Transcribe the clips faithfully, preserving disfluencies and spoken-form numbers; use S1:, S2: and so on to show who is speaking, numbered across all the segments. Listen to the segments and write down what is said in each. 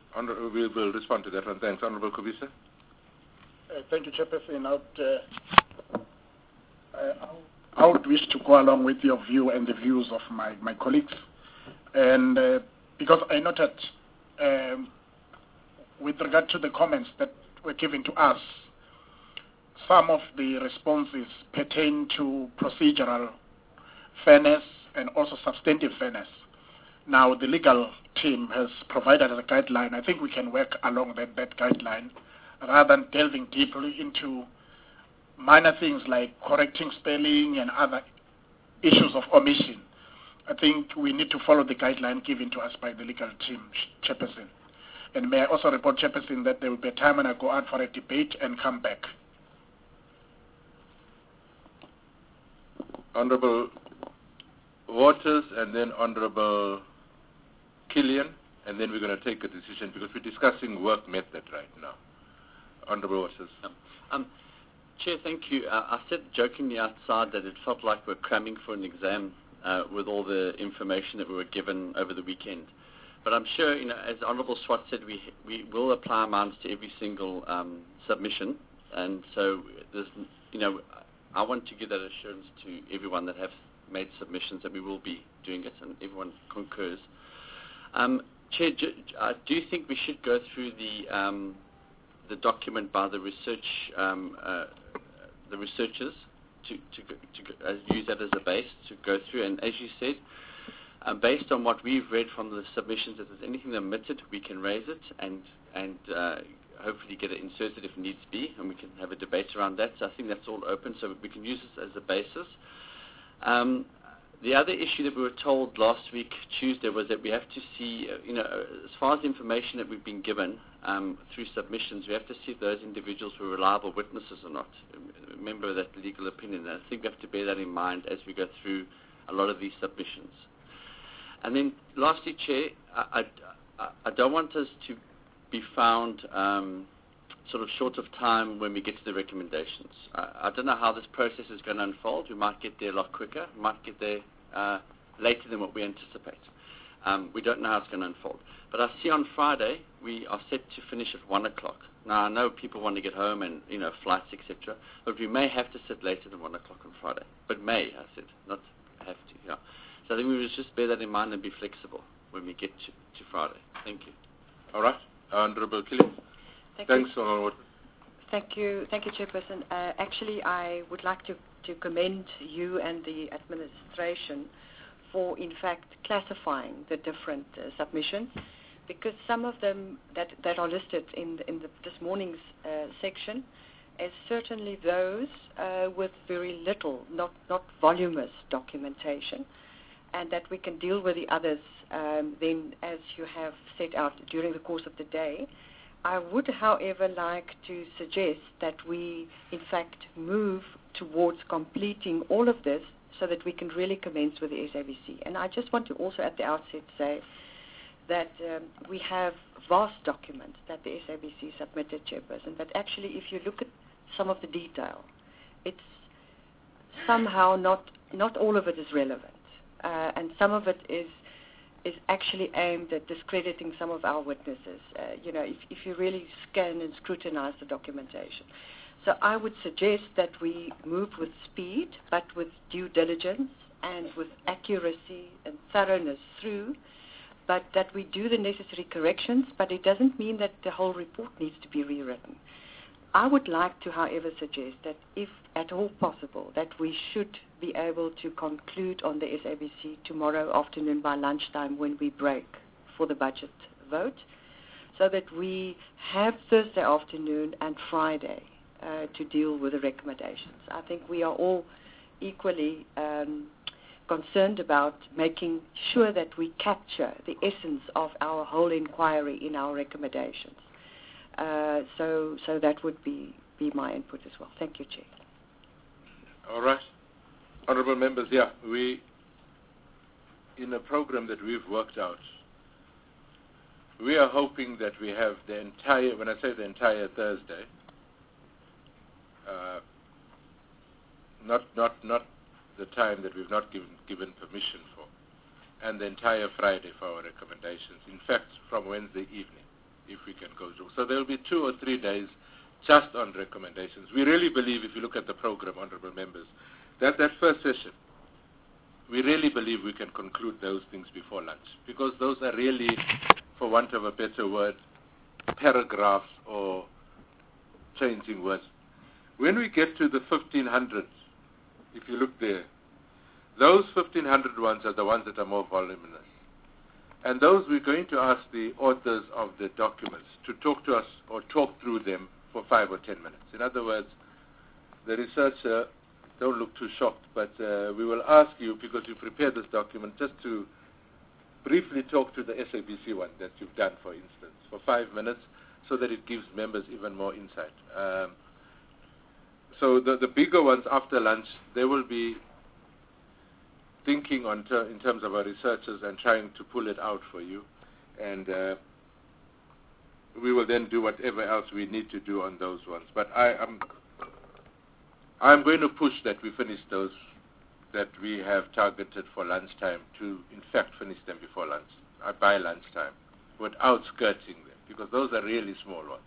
S1: Honourable, we will respond to that one. Thanks. Honourable Kobisa.
S2: Uh, thank you, Chairperson. I would, uh, uh, I would wish to go along with your view and the views of my, my colleagues. And uh, because I noted, um, with regard to the comments that were given to us, some of the responses pertain to procedural fairness and also substantive fairness. Now, the legal team has provided a guideline. I think we can work along that, that guideline rather than delving deeply into minor things like correcting spelling and other issues of omission. I think we need to follow the guideline given to us by the legal team, Chairperson. And may I also report, Chairperson, that there will be a time when I go out for a debate and come back.
S1: Honourable Waters and then Honourable Killian, and then we're going to take a decision because we're discussing work method right now. Honourable Waters.
S3: Um, um, Chair, thank you. Uh, I said jokingly outside that it felt like we're cramming for an exam uh, with all the information that we were given over the weekend. But I'm sure, you know, as Honourable Swart said, we we will apply amounts to every single um, submission, and so there's, you know, I want to give that assurance to everyone that have made submissions that we will be doing it, and everyone concurs. Um, Chair, I do think we should go through the um, the document by the research um, uh, the researchers to to, to uh, use that as a base to go through. And as you said, uh, based on what we've read from the submissions, if there's anything omitted, we can raise it and and uh, hopefully get it inserted if needs be, and we can have a debate around that. So I think that's all open, so we can use this as a basis. Um, The other issue that we were told last week, Tuesday, was that we have to see, uh, you know, as far as the information that we've been given um, through submissions, we have to see if those individuals were reliable witnesses or not. Remember that legal opinion. And I think we have to bear that in mind as we go through a lot of these submissions. And then lastly, Chair, I, I, I don't want us to be found um, sort of short of time when we get to the recommendations. I, I don't know how this process is going to unfold. We might get there a lot quicker. We might get there uh, later than what we anticipate. Um, we don't know how it's going to unfold. But I see on Friday we are set to finish at one o'clock. Now, I know people want to get home and, you know, flights, et cetera, but we may have to sit later than one o'clock on Friday. But may, I said, not have to. Yeah. So I think we should just bear that in mind and be flexible when we get to, to Friday. Thank you.
S1: All right. Honourable Killian.
S4: Thank
S1: Thanks,
S4: you.
S1: Honourable.
S4: Thank you, thank you, Chairperson. Uh, actually, I would like to, to commend you and the administration for, in fact, classifying the different uh, submissions, because some of them that, that are listed in, in the, this morning's uh, section is certainly those uh, with very little, not, not voluminous documentation, and that we can deal with the others um, then as you have set out during the course of the day. I would, however, like to suggest that we, in fact, move towards completing all of this so that we can really commence with the S A B C. And I just want to also at the outset say that um, we have vast documents that the S A B C submitted, Chairperson, but actually if you look at some of the detail, it's somehow not, not all of it is relevant. Uh, and some of it is is actually aimed at discrediting some of our witnesses, uh, you know, if, if you really scan and scrutinize the documentation. So I would suggest that we move with speed, but with due diligence and with accuracy and thoroughness through, but that we do the necessary corrections, but it doesn't mean that the whole report needs to be rewritten. I would like to, however, suggest that if at all possible, that we should be able to conclude on the S A B C tomorrow afternoon by lunchtime when we break for the budget vote, so that we have Thursday afternoon and Friday uh, to deal with the recommendations. I think we are all equally um, concerned about making sure that we capture the essence of our whole inquiry in our recommendations. Uh, so, so that would be, be my input as well. Thank you, Chair.
S1: All right. Honourable members, yeah, we, in a program that we've worked out, we are hoping that we have the entire, when I say the entire Thursday, uh, not, not, not the time that we've not given, given permission for, and the entire Friday for our recommendations. In fact, from Wednesday evening. if we can go through. So there will be two or three days just on recommendations. We really believe, if you look at the program, honorable members, that that first session, we really believe we can conclude those things before lunch, because those are really, for want of a better word, paragraphs or changing words. When we get to the fifteen hundred, if you look there, those fifteen hundred ones are the ones that are more voluminous. And those we're going to ask the authors of the documents to talk to us or talk through them for five or ten minutes. In other words, the researcher, don't look too shocked, but uh, we will ask you, because you prepared this document, just to briefly talk to the S A B C one that you've done, for instance, for five minutes, so that it gives members even more insight. Um, so the, the bigger ones after lunch, they will be thinking on ter in terms of our researchers and trying to pull it out for you. And uh, we will then do whatever else we need to do on those ones. But I am I'm going to push that we finish those that we have targeted for lunchtime to, in fact, finish them before lunch, uh, by lunchtime, without skirting them, because those are really small ones.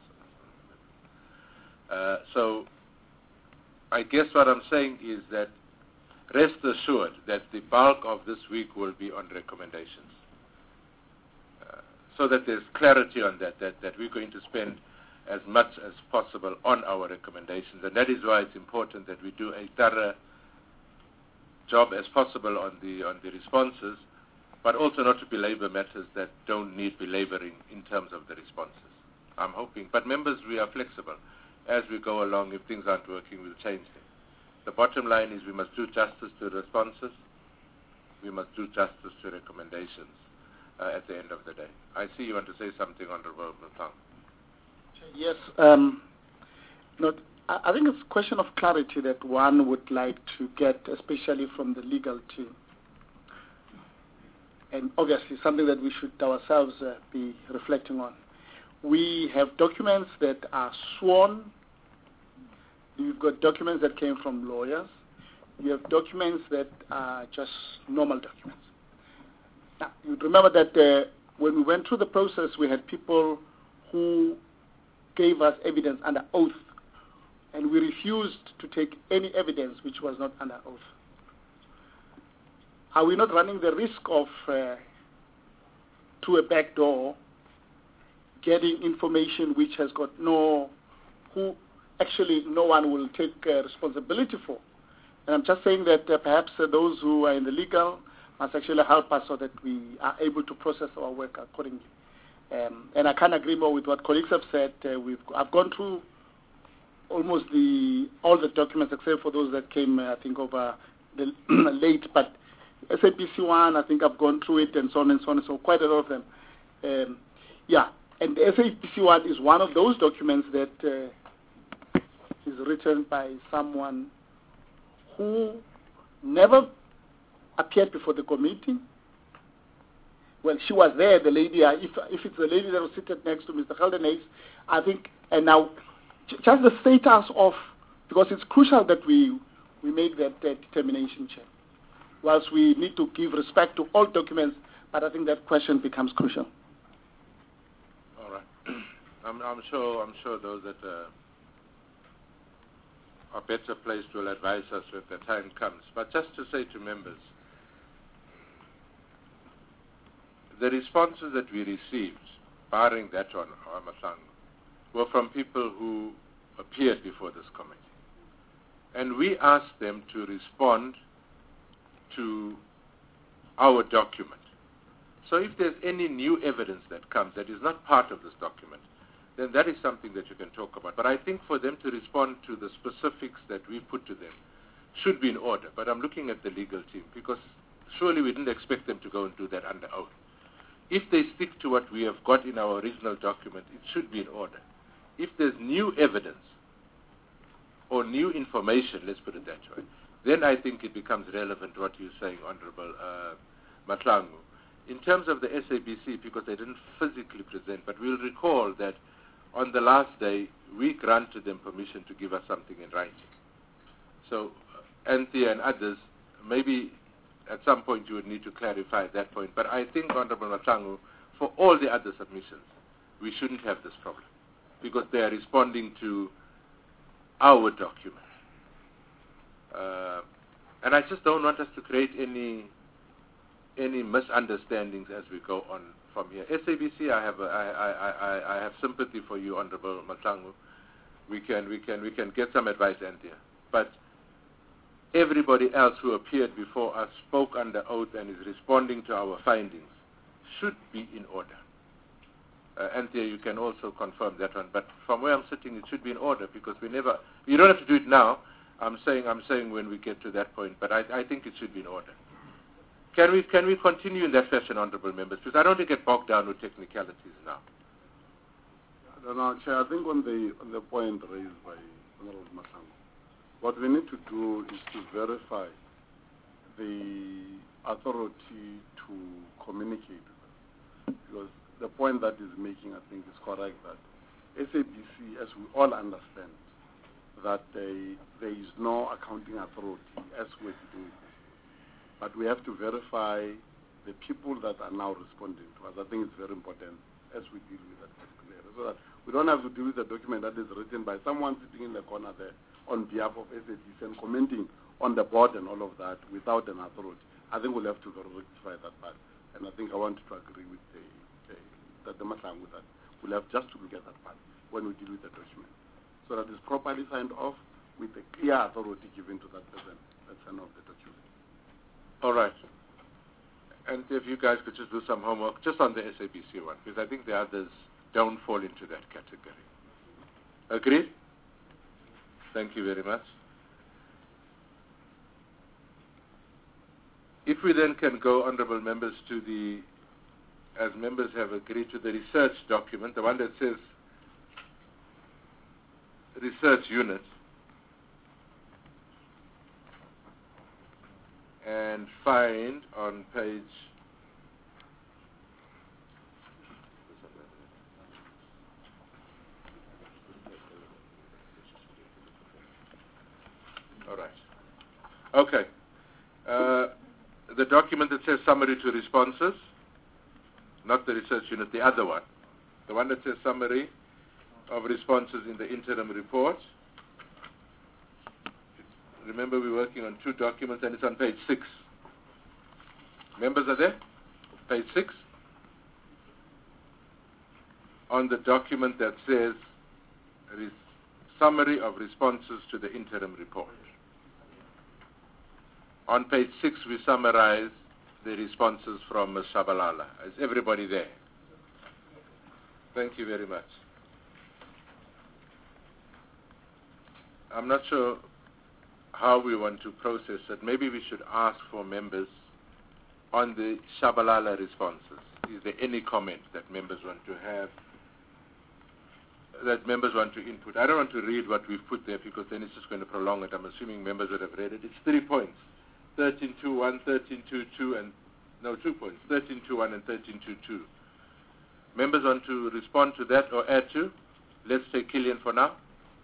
S1: Uh, so I guess what I'm saying is that rest assured that the bulk of this week will be on recommendations, uh, so that there's clarity on that, that, that we're going to spend as much as possible on our recommendations. And that is why it's important that we do a thorough job as possible on the, on the responses, but also not to belabor matters that don't need belaboring in terms of the responses. I'm hoping. But members, we are flexible. As we go along, if things aren't working, we'll change them. The bottom line is we must do justice to responses. We must do justice to recommendations uh, at the end of the day. I see you want to say something, Honorable Mutang.
S2: Yes. Um, not, I, I think it's a question of clarity that one would like to get, especially from the legal team. And obviously something that we should ourselves uh, be reflecting on. We have documents that are sworn. You've got documents that came from lawyers. You have documents that are just normal documents. Now, you remember that uh, when we went through the process, we had people who gave us evidence under oath, and we refused to take any evidence which was not under oath. Are we not running the risk of, uh, through a back door, getting information which has got no, who actually no one will take uh, responsibility for? And I'm just saying that uh, perhaps uh, those who are in the legal must actually help us so that we are able to process our work accordingly. Um, and I can't agree more with what colleagues have said. Uh, we've, I've gone through almost the all the documents except for those that came, uh, I think, over the late. But S A B C one, I think I've gone through it, and so on and so on. So quite a lot of them. Um, yeah, and the S A B C one is one of those documents that uh, is written by someone who never appeared before the committee. Well, she was there, the lady, uh, if, if it's the lady that was seated next to Mister Geldenhuys, I think, and now, just the status of, because it's crucial that we, we make that, that determination check. Whilst we need to give respect to all documents, but I think that question becomes crucial.
S1: All right. I'm, I'm sure, I'm sure those that uh, are better placed will advise us when the time comes. But just to say to members, the responses that we received, barring that one, Amasango, were from people who appeared before this committee. And we asked them to respond to our document. So if there's any new evidence that comes that is not part of this document, then that is something that you can talk about. But I think for them to respond to the specifics that we put to them should be in order. But I'm looking at the legal team, because surely we didn't expect them to go and do that under oath. If they stick to what we have got in our original document, it should be in order. If there's new evidence or new information, let's put it that way, then I think it becomes relevant what you're saying, Honorable uh, Mahlangu. In terms of the S A B C, because they didn't physically present, but we'll recall that on the last day, we granted them permission to give us something in writing. So, uh, Anthea and others, maybe at some point you would need to clarify that point. But I think, Honorable Mahlangu, for all the other submissions, we shouldn't have this problem, because they are responding to our document. Uh, and I just don't want us to create any any misunderstandings as we go on from here. S A B C, I have a, I, I, I, I have sympathy for you, Honorable Mahlangu. We can we can we can get some advice, Anthea. But everybody else who appeared before us, spoke under oath, and is responding to our findings should be in order. Uh, Anthea, you can also confirm that one. But from where I'm sitting, it should be in order, because we never. You don't have to do it now. I'm saying I'm saying when we get to that point. But I, I think it should be in order. Can we can we continue in that fashion, honourable members? Because I don't want to get bogged down with technicalities now.
S5: No, no, Chair, I think on the on the point raised by Honourable Mahlangu, what we need to do is to verify the authority to communicate with us. Because the point that is making, I think, is correct, that S A B C, as we all understand, that they, there is no accounting authority as we're doing it. But we have to verify the people that are now responding to us. I think it's very important as we deal with that particular area, so that we don't have to deal with a document that is written by someone sitting in the corner there on behalf of S A B C and commenting on the board and all of that without an authority. I think we'll have to rectify that part. And I think I want to agree with the, the, the, the Mahlangu that we'll have just to look at that part when we deal with the document, so that it's properly signed off with a clear authority given to that person that signed off the document.
S1: All right. And if you guys could just do some homework just on the S A B C one, because I think the others don't fall into that category. Agreed? Thank you very much. If we then can go, honourable members, to the, as members have agreed, to the research document, the one that says research unit, and find on page all right. Okay. Uh, the document that says summary to responses, not the research unit, the other one. The one that says summary of responses in the interim report. Remember, we're working on two documents, and it's on page six. Members are there? Page six. On the document that says res- summary of responses to the interim report. On page six, we summarize the responses from Miz Shabalala. Is everybody there? Thank you very much. I'm not sure how we want to process it. Maybe we should ask for members on the Shabalala responses. Is there any comment that members want to have, that members want to input? I don't want to read what we've put there, because then it's just going to prolong it. I'm assuming members would have read it. It's three points. thirteen two one, thirteen two two, and, no, two points. thirteen two one and thirteen two two. Members want to respond to that or add to? Let's take Killian for now.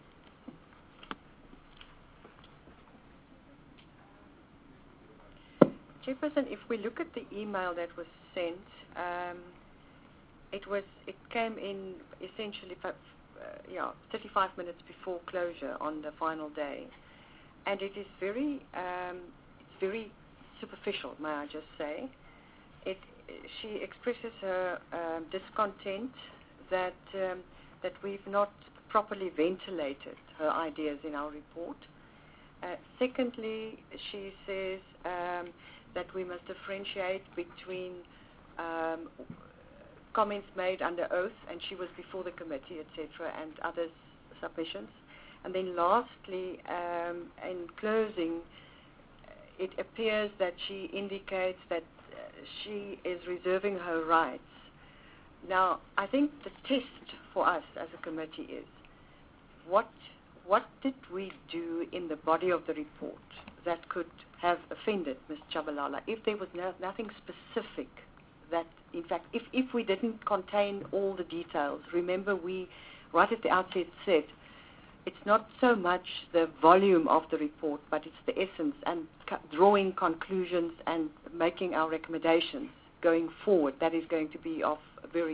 S4: Chairperson, if we look at the email that was sent, um, it was it came in essentially uh, yeah, thirty-five minutes before closure on the final day, and it is very um, it's very superficial, may I just say. It she expresses her um, discontent that um, that we've not properly ventilated her ideas in our report. Uh, secondly, she says um, that we must differentiate between um, comments made under oath, and she was before the committee, et cetera, and other submissions. And then lastly, um, in closing, it appears that she indicates that uh, she is reserving her rights. Now, I think the test for us as a committee is, what what did we do in the body of the report that could have offended Miz Shabalala? If there was no, nothing specific that, in fact, if, if we didn't contain all the details, remember we, right at the outset, said it's not so much the volume of the report, but it's the essence, and co- drawing conclusions and making our recommendations going forward. That is going to be of very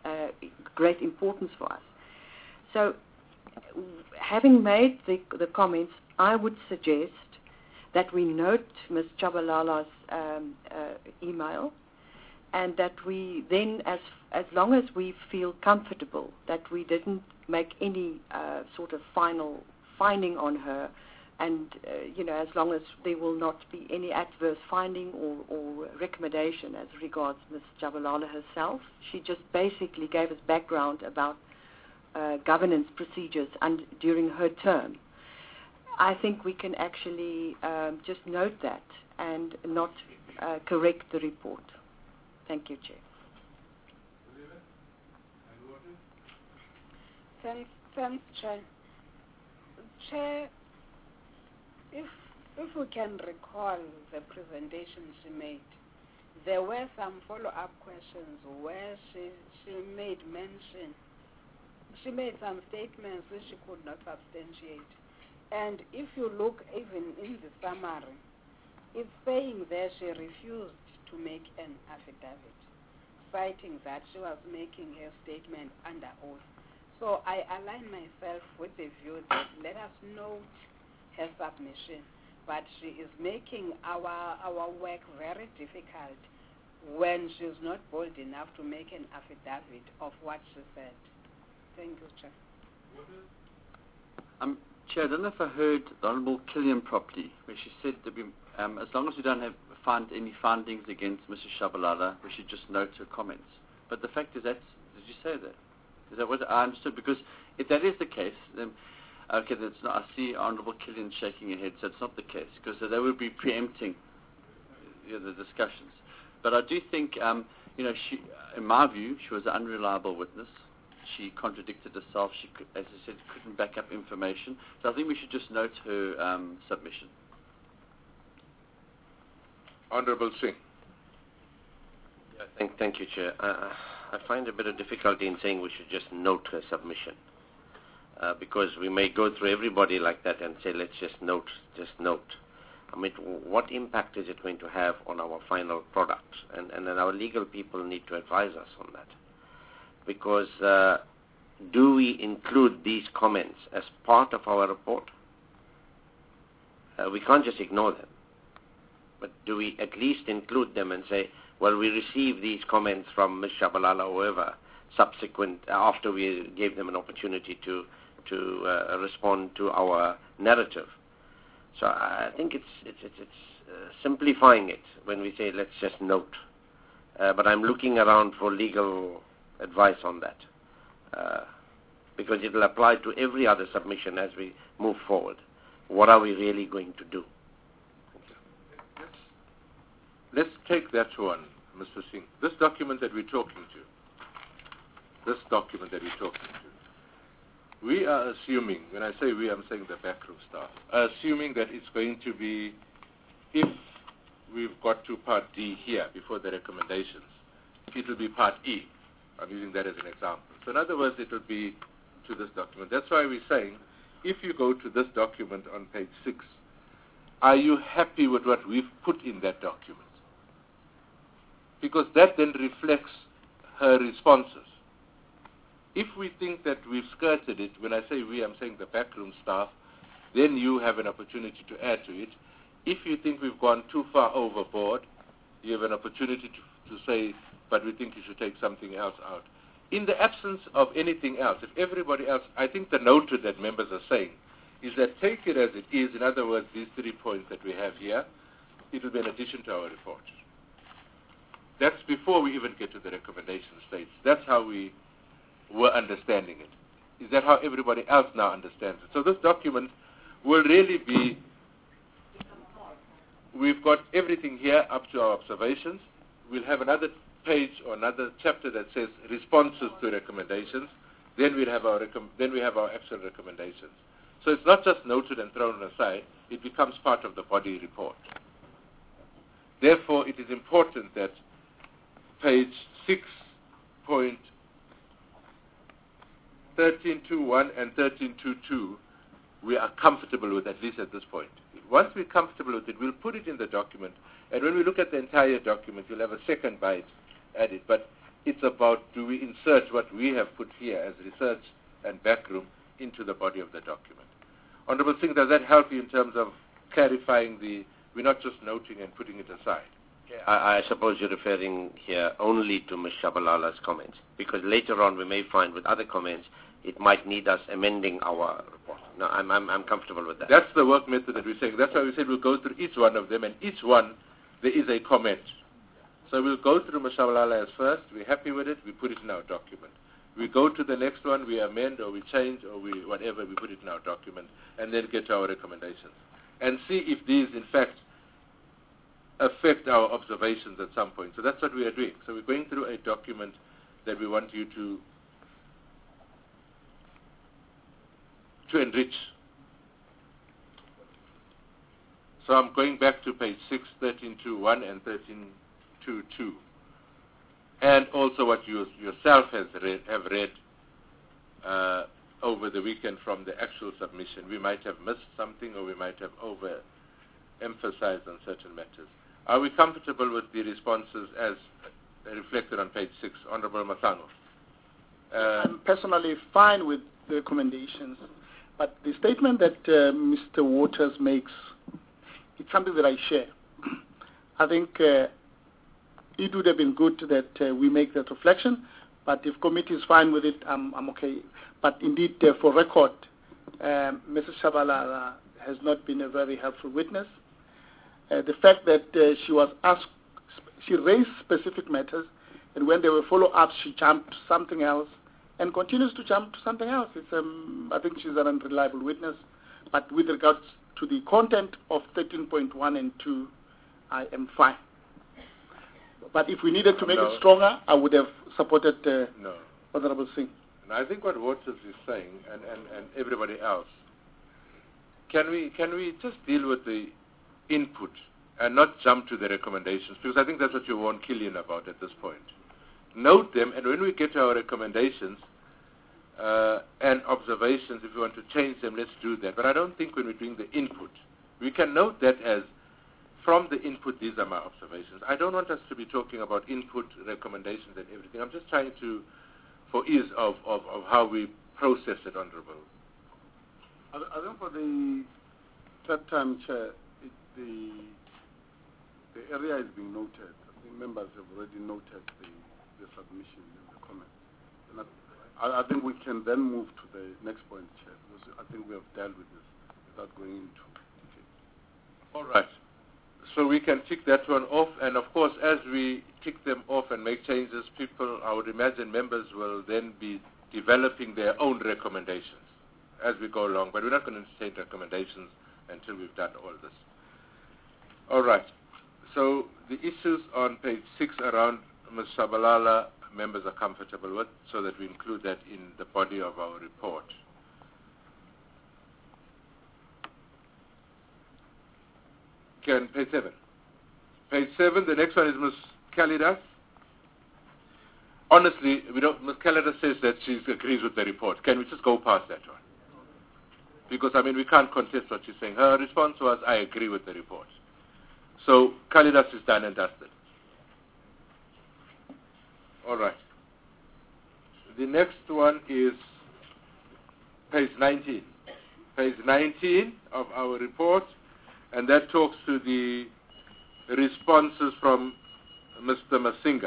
S4: uh, great importance for us. So, having made the, the comments, I would suggest that we note Miz Chabalala's um, uh, email, and that we then, as as long as we feel comfortable that we didn't make any uh, sort of final finding on her, and uh, you know, as long as there will not be any adverse finding or, or recommendation as regards Miz Chabalala herself. She just basically gave us background about uh, governance procedures and during her term. I think we can actually um, just note that and not uh, correct the report. Thank you, Chair.
S6: Thanks, thanks, Chair. Chair, if if we can recall the presentation she made, there were some follow-up questions where she she made mention, she made some statements which she could not substantiate. And if you look even in the summary, it's saying there she refused to make an affidavit, citing that she was making her statement under oath. So I align myself with the view that let us note her submission, but she is making our our work very difficult when she's not bold enough to make an affidavit of what she said. Thank you, Chair.
S3: Um, Chair, I don't know if I heard the Honourable Killian properly, where she said that we, um, as long as we don't have find any findings against Missus Chabalala, we should just note her comments. But the fact is, that's, did you say that? Is that what I understood? Because if that is the case, then okay, that's not. I see Honourable Killian shaking her head, so it's not the case, because they would be preempting you know, the discussions. But I do think, um, you know, she, in my view, she was an unreliable witness. She contradicted herself. She, could, as I said, couldn't back up information. So I think we should just note her um, submission.
S1: Honourable Singh.
S7: Yeah, thank, thank you, Chair. Uh, I find a bit of difficulty in saying we should just note her submission, uh, because we may go through everybody like that and say, let's just note, just note. I mean, what impact is it going to have on our final product? And, and then our legal people need to advise us on that. Because uh, do we include these comments as part of our report? Uh, we can't just ignore them. But do we at least include them and say, well, we received these comments from Miz Chabalala or whoever, subsequent, after we gave them an opportunity to, to uh, respond to our narrative. So I think it's, it's, it's, it's uh, simplifying it when we say, let's just note. Uh, but I'm looking around for legal advice on that, uh, because it will apply to every other submission as we move forward. What are we really going to do?
S1: Let's take that one, Mister Singh. This document that we're talking to, this document that we're talking to, we are assuming, when I say we, I'm saying the backroom staff, are assuming that it's going to be, if we've got to Part D here before the recommendations, it will be Part E. I'm using that as an example. So in other words, it will be to this document. That's why we're saying, if you go to this document on page six, are you happy with what we've put in that document? Because that then reflects her responses. If we think that we've skirted it, when I say we, I'm saying the backroom staff, then you have an opportunity to add to it. If you think we've gone too far overboard, you have an opportunity to, to say, but we think you should take something else out. In the absence of anything else, if everybody else, I think the noted that members are saying is that take it as it is. In other words, these three points that we have here, it will be an addition to our report. That's before we even get to the recommendation stage. That's how we were understanding it. Is that how everybody else now understands it? So this document will really be, we've got everything here up to our observations. We'll have another page or another chapter that says responses to recommendations. Then we'll have our recom- then we have our actual recommendations. So it's not just noted and thrown aside. It becomes part of the body report. Therefore, it is important that page six point thirteen twenty-one and thirteen twenty-two, we are comfortable with, at least at this point. Once we're comfortable with it, we'll put it in the document. And when we look at the entire document, you'll have a second bite at it. But It's about, do we insert what we have put here as research and backroom into the body of the document? Honorable Singh, does that help you in terms of clarifying the, we're not just noting and putting it aside?
S7: I, I suppose you're referring here only to Miz Shabalala's comments, because later on we may find with other comments it might need us amending our report. No, I'm, I'm, I'm comfortable with that.
S1: That's the work method that we're saying. That's why we said we'll go through each one of them, and each one there is a comment. So we'll go through Miz Shabalala as first. We're happy with it. We put it in our document. We go to the next one. We amend or we change or we whatever. We put it in our document, and then get to our recommendations and see if these, in fact, affect our observations at some point. So that's what we are doing. So we're going through a document that we want you to to enrich. So I'm going back to page six, thirteen two one and thirteen two two. And also what you yourself has read, have read uh, over the weekend from the actual submission. We might have missed something or we might have overemphasized on certain matters. Are we comfortable with the responses as reflected on page six? Honorable Masango.
S2: Uh, I'm personally fine with the recommendations, but the statement that uh, Mister Waters makes, it's something that I share. I think uh, it would have been good that uh, we make that reflection, but if committee is fine with it, I'm, I'm okay. But indeed, uh, for record, um, Missus Shabalala has not been a very helpful witness. Uh, the fact that uh, she was asked, she raised specific matters, and when there were follow-ups, she jumped to something else, and continues to jump to something else. It's, um, I think she's an unreliable witness. But with regards to the content of thirteen point one and two, I am fine. But if we needed to make
S1: no.
S2: it stronger, I would have supported uh,
S1: no.
S2: Honorable Singh.
S1: And I think what Waters is saying, and, and, and everybody else, can we can we just deal with the input and not jump to the recommendations? Because I think that's what you warned Killian about at this point. Note them, and when we get to our recommendations uh, and observations, if we want to change them, let's do that. But I don't think when we're doing the input, we can note that as from the input, these are my observations. I don't want us to be talking about input, recommendations, and everything. I'm just trying to, for ease of, of, of how we process it, Honorable.
S5: I, I think for the third time, Chair, it, the, the area is being noted. I think members have already noted the, the submission and the comment. And I, I think we can then move to the next point, Chair, because I think we have dealt with this without going into detail.
S1: All right. So we can tick that one off, and of course, as we tick them off and make changes, people, I would imagine members will then be developing their own recommendations as we go along. But we're not going to entertain recommendations until we've done all this. All right. So the issues on page six around Miz Shabalala, members are comfortable with, so that we include that in the body of our report. Can page seven. Page seven, the next one is Miz Kalidas. Honestly, we don't, Miz Kalidas says that she agrees with the report. Can we just go past that one? Because, I mean, we can't contest what she's saying. Her response was, I agree with the report. So, Kalidas is done and dusted. All right. The next one is page nineteen. Page nineteen of our report. And that talks to the responses from Mister Masinga.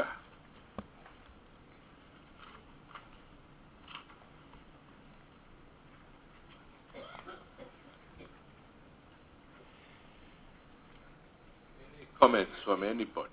S1: Any comments from anybody?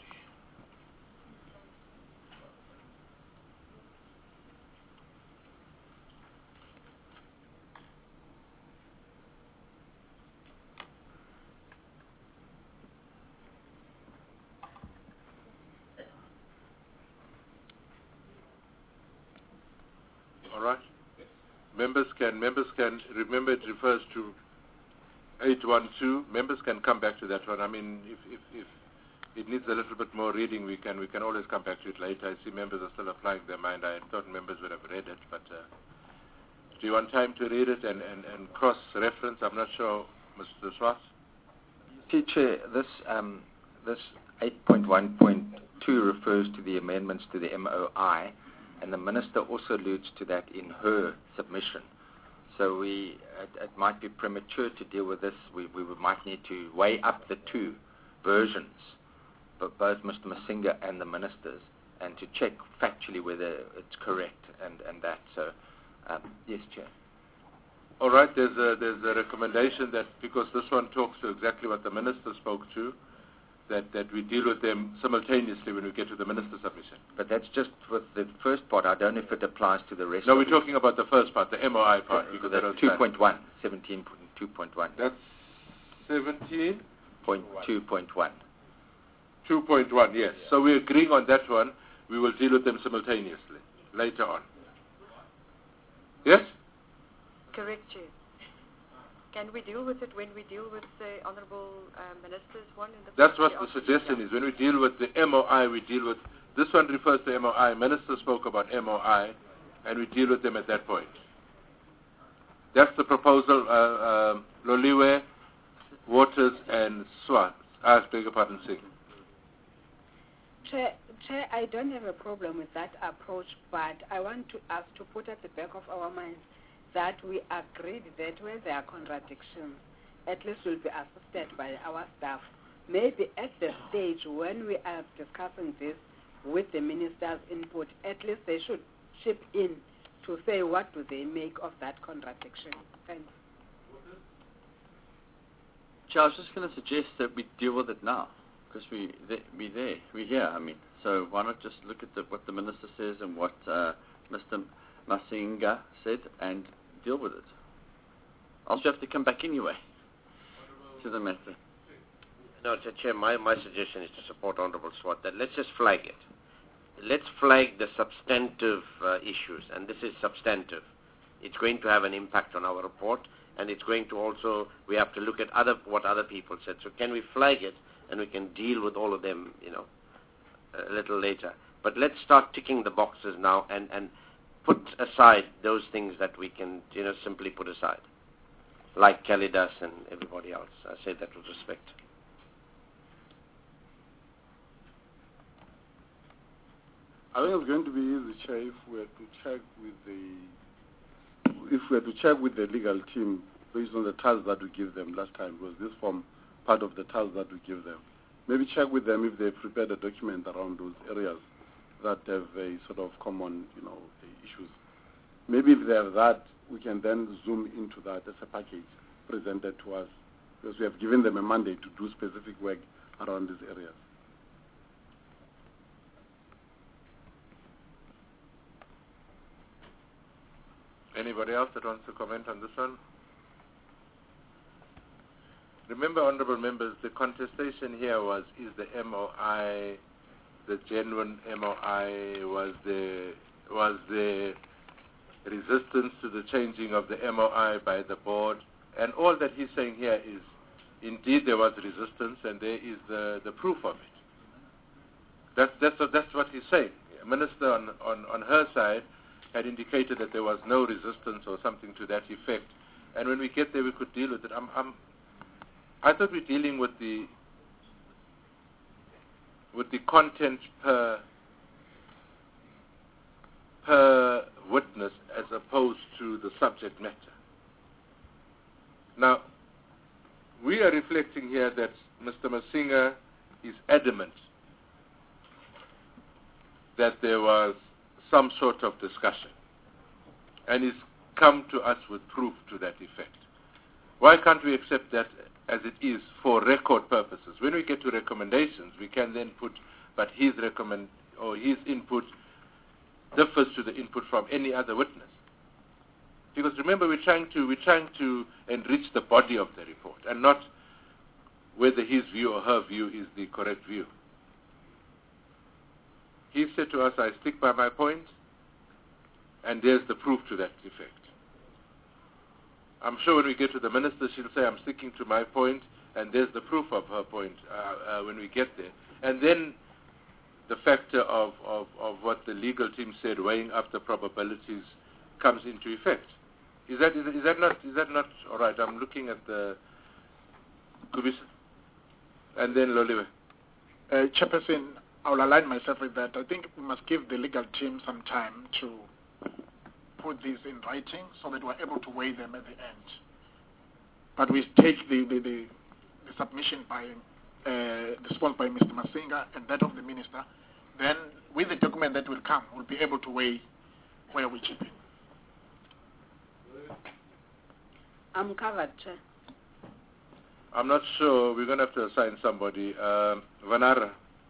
S1: Members can, members can, remember it refers to eight one two. Members can come back to that one. I mean, if, if, if it needs a little bit more reading, we can, we can always come back to it later. I see members are still applying their mind. I thought members would have read it, but uh, do you want time to read it and, and, and cross-reference? I'm not sure, Mister Swartz.
S8: Teacher, this, um, this eight point one point two refers to the amendments to the M O I, and the Minister also alludes to that in her submission. So we, it, it might be premature to deal with this. We, we might need to weigh up the two versions, but both Mister Masinga and the Ministers, and to check factually whether it's correct and, and that. So, um, yes, Chair.
S1: All right, there's a, there's a recommendation that, because this one talks to exactly what the Minister spoke to, that, that we deal with them simultaneously when we get to the Minister's submission.
S8: But that's just with the first part. I don't know if it applies to the rest
S1: No,
S8: of
S1: we're
S8: it.
S1: talking about the first part, the M O I part. Because
S8: that's two point one, seventeen point two point one.
S1: That's seventeen
S8: point two point one.
S1: two point one, yes. Yeah. So we're agreeing on that one. We will deal with them simultaneously later on. Yes?
S4: Correct, Chair. Can we deal with it when we deal with the Honourable uh, Minister's one? In the
S1: That's what the suggestion is. When we deal with the M O I, we deal with... This one refers to M O I. Minister spoke about M O I, and we deal with them at that point. That's the proposal. Uh, uh, Loliwe, Waters, and Swart. I beg your pardon, Singh.
S6: Chair, Chair, I don't have a problem with that approach, but I want to us to put at the back of our minds that we agreed that where there are contradictions, at least we'll be assisted by our staff. Maybe at the stage when we are discussing this with the minister's input, at least they should chip in to say what do they make of that contradiction. Thanks.
S3: Chair, I was just going to suggest that we deal with it now, because we th- we there, we're here. I mean, so why not just look at the, what the Minister says and what uh, Mister Masinga said and deal with it. I'll just have to come back anyway to the matter.
S7: No, Chair, my, my suggestion is to support Honourable Swart, that let's just flag it. Let's flag the substantive uh, issues, and this is substantive. It's going to have an impact on our report, and it's going to also, we have to look at other what other people said. So can we flag it, and we can deal with all of them, you know, a little later. But let's start ticking the boxes now and, and put aside those things that we can, you know, simply put aside, like Kalidas and everybody else. I say that with respect.
S5: I think it's going to be easy, Chair, if we had to check with the, if we had to check with the legal team based on the tasks that we give them last time, was this form part of the tasks that we give them. Maybe check with them if they've prepared a document around those areas that have a sort of common, you know, issues. Maybe if they have that, we can then zoom into that as a package presented to us, because we have given them a mandate to do specific work around these areas.
S1: Anybody else that wants to comment on this one? Remember, honourable members, the contestation here was, is the M O I the genuine M O I? Was the, was the resistance to the changing of the M O I by the board? And all that he's saying here is, indeed there was resistance, and there is the, the proof of it. That's, that's, that's what he's saying. The minister on, on, on her side had indicated that there was no resistance or something to that effect. And when we get there, we could deal with it. I'm, I'm, I thought we're dealing with the with the content per per witness as opposed to the subject matter. Now, we are reflecting here that Mister Masinga is adamant that there was some sort of discussion, and he's come to us with proof to that effect. Why can't we accept that as it is for record purposes? When we get to recommendations, we can then put, but his recommend or his input differs to the input from any other witness. Because remember, we're trying to we're trying to enrich the body of the report, and not whether his view or her view is the correct view. He said to us, I stick by my point, and there's the proof to that effect. I'm sure when we get to the minister, she'll say, I'm sticking to my point, and there's the proof of her point uh, uh, when we get there. And then the factor of, of, of what the legal team said, weighing up the probabilities, comes into effect. Is that, is, is that not, is that not, all right, I'm looking at the, Kubisa, and then Loliwe.
S2: Uh, Chairperson, I'll align myself with that. I think we must give the legal team some time to put these in writing so that we're able to weigh them at the end. But we take the, the, the, the submission by uh, the response by Mister Masinga and that of the Minister. Then, with the document that will come, we'll be able to weigh where we chip in.
S6: I'm covered, Chair.
S1: I'm not sure. We're going to have to assign somebody. Um, Vanara,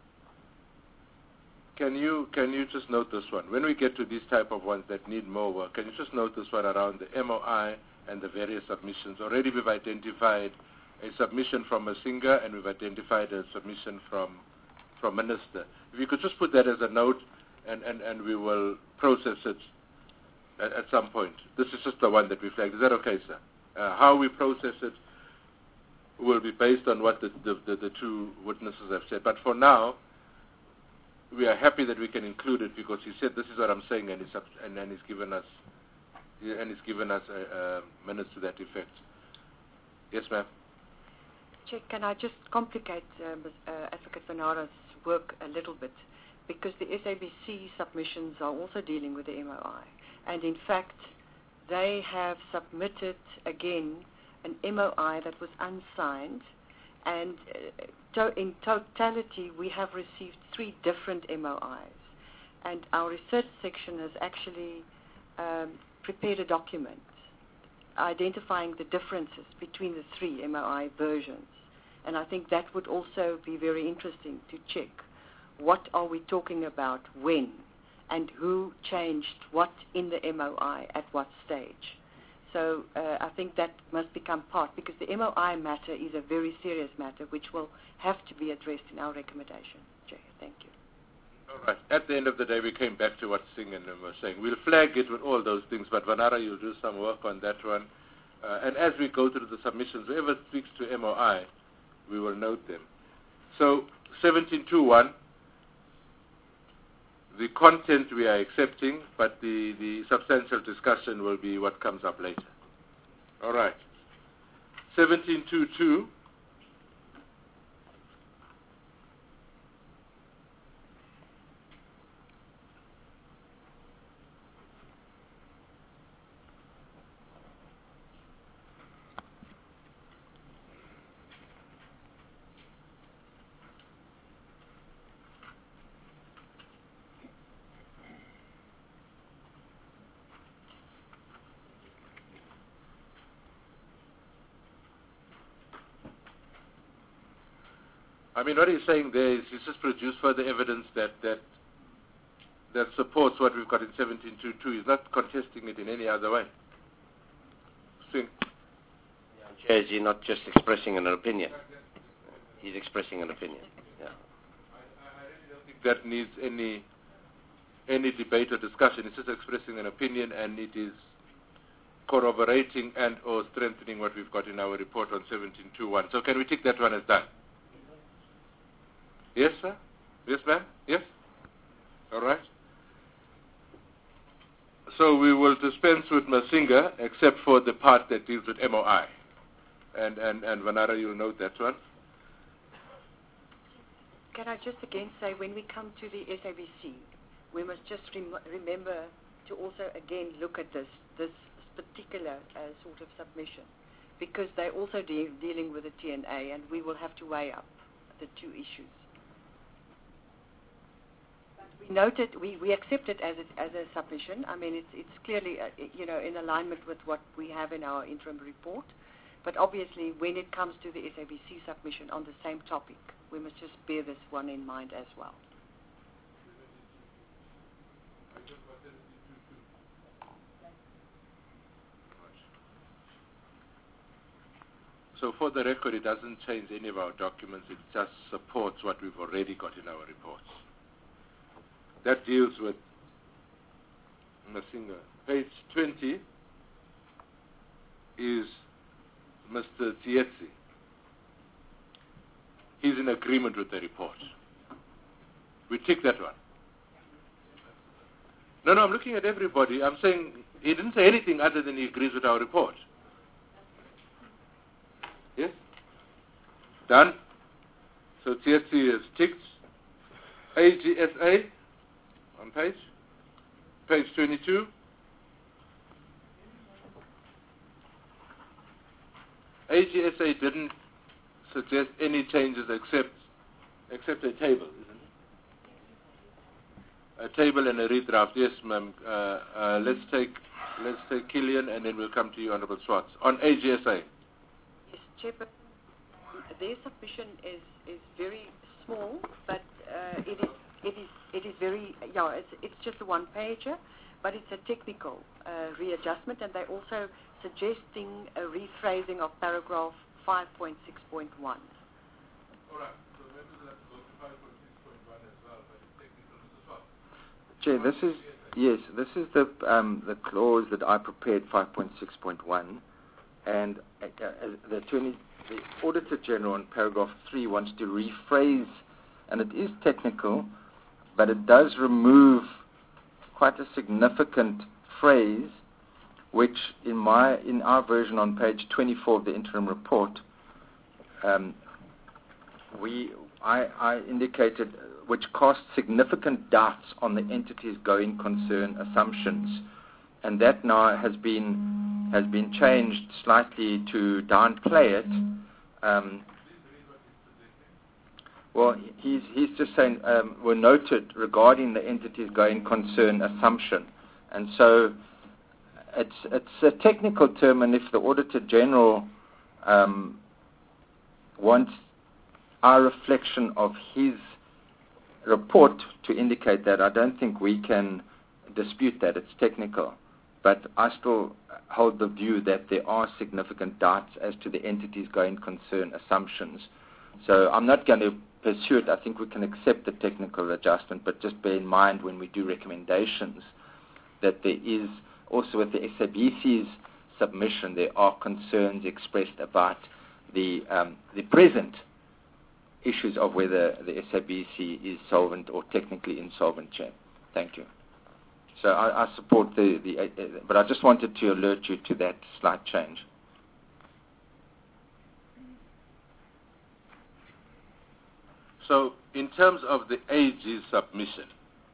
S1: can you can you just note this one? When we get to these type of ones that need more work, can you just note this one around the M O I and the various submissions? Already we've identified a submission from Masinga and we've identified a submission from from Minister. If you could just put that as a note and, and, and we will process it at, at some point. This is just the one that we flagged. Is that okay, sir? Uh, how we process it will be based on what the, the, the, the two witnesses have said. But for now, we are happy that we can include it because he said this is what I'm saying, and he's up, and, and he's given us and he's given us a, a minutes to that effect. Yes, ma'am.
S4: Chair, can I just complicate uh, uh, Advocate Vanara's work a little bit, because the S A B C submissions are also dealing with the M O I, and in fact, they have submitted again an M O I that was unsigned, and uh, to in totality we have received three different M O Is, and our research section has actually um, prepared a document identifying the differences between the three M O I versions, and I think that would also be very interesting to check. What are we talking about, when, and who changed what in the M O I at what stage? So uh, I think that must become part, because the M O I matter is a very serious matter which will have to be addressed in our recommendation. Chair, thank you.
S1: All right. At the end of the day, we came back to what Singh and them were saying. We'll flag it with all those things, but Vanara, you'll do some work on that one. Uh, and as we go through the submissions, whoever speaks to M O I, we will note them. So seventeen two one, the content we are accepting, but the, the substantial discussion will be what comes up later. All right. seventeen two two. I mean, what he's saying there is he's just produced further evidence that that that supports what we've got in seventeen two two. He's not contesting it in any other way. Singh.
S7: Yeah, Chair, is he not just expressing an opinion? He's expressing an opinion. Yeah.
S1: I, I really don't think that needs any any debate or discussion. It's just expressing an opinion, and it is corroborating and or strengthening what we've got in our report on seventeen two one. So can we take that one as done? Yes, sir? Yes, ma'am? Yes? All right. So we will dispense with Masinga except for the part that deals with M O I. And, and, and Vanara, you'll note that one.
S4: Can I just again say, when we come to the S A B C, we must just rem remember to also again look at this, this particular uh, sort of submission, because they're also de dealing with the T N A, and we will have to weigh up the two issues. We noted, we, we accept it as, it as a submission. I mean, it's, it's clearly, uh, you know, in alignment with what we have in our interim report. But obviously, when it comes to the S A B C submission on the same topic, we must just bear this one in mind as well.
S1: So for the record, it doesn't change any of our documents. It just supports what we've already got in our reports. That deals with Masinga. Page twenty is Mister Tsietsi. He's in agreement with the report. We tick that one. No, no, I'm looking at everybody. I'm saying he didn't say anything other than he agrees with our report. Yes? Done? So T S C is ticked. A G S A on page, page twenty-two. A G S A didn't suggest any changes except except a table, isn't it? A table and a redraft. Yes, ma'am. Uh, uh, let's take let's take Killian, and then we'll come to you, Honourable Swartz, on A G S A.
S4: Yes, Chairperson. Their submission is, is very small, but uh, it is it is it is very yeah. It's it's just a one pager, but it's a technical uh, readjustment, and they're also suggesting a rephrasing of paragraph five point six point one.
S1: All right. So maybe we'll have to go to five point six point one as well, but it's technical, Mister Swartz.
S8: Chair, this is yes, this is the um, the clause that I prepared, five point six point one, and uh, uh, the attorney. The Auditor General in paragraph three wants to rephrase, and it is technical, but it does remove quite a significant phrase, which in my in our version on page twenty-four of the interim report, um, we I, I indicated which cast significant doubts on the entity's going concern assumptions, and that now has been has been changed slightly to downplay it. Um, well, he's he's just saying um, were noted regarding the entity's going concern assumption, and so it's it's a technical term, and if the Auditor General um, wants our reflection of his report to indicate that, I don't think we can dispute that. It's technical. But I still hold the view that there are significant doubts as to the entity's going concern assumptions. So I'm not going to pursue it. I think we can accept the technical adjustment, but just bear in mind when we do recommendations that there is also with the S A B C's submission, there are concerns expressed about the um, the present issues of whether the S A B C is solvent or technically insolvent, Chair. Thank you. So I, I support the, the uh, uh, but I just wanted to alert you to that slight change.
S1: So in terms of the A G submission,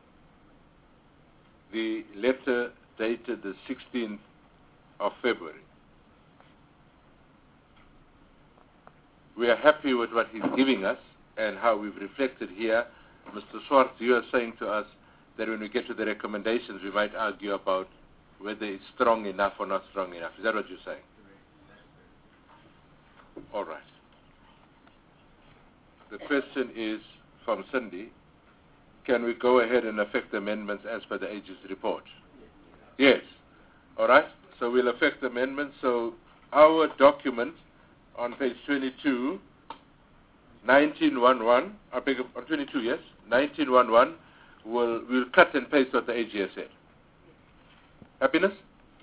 S1: the letter dated the sixteenth of February, we are happy with what he's giving us and how we've reflected here. Mister Swartz, you are saying to us that when we get to the recommendations, we might argue about whether it's strong enough or not strong enough. Is that what you're saying? All right. The question is from Cindy, can we go ahead and affect amendments as per the A G's report? Yes. All right. So we'll affect amendments. So our document on page twenty-two, nineteen eleven, I beg on twenty-two, yes, nineteen eleven, we'll, we'll cut and paste what the A G has said. Happiness?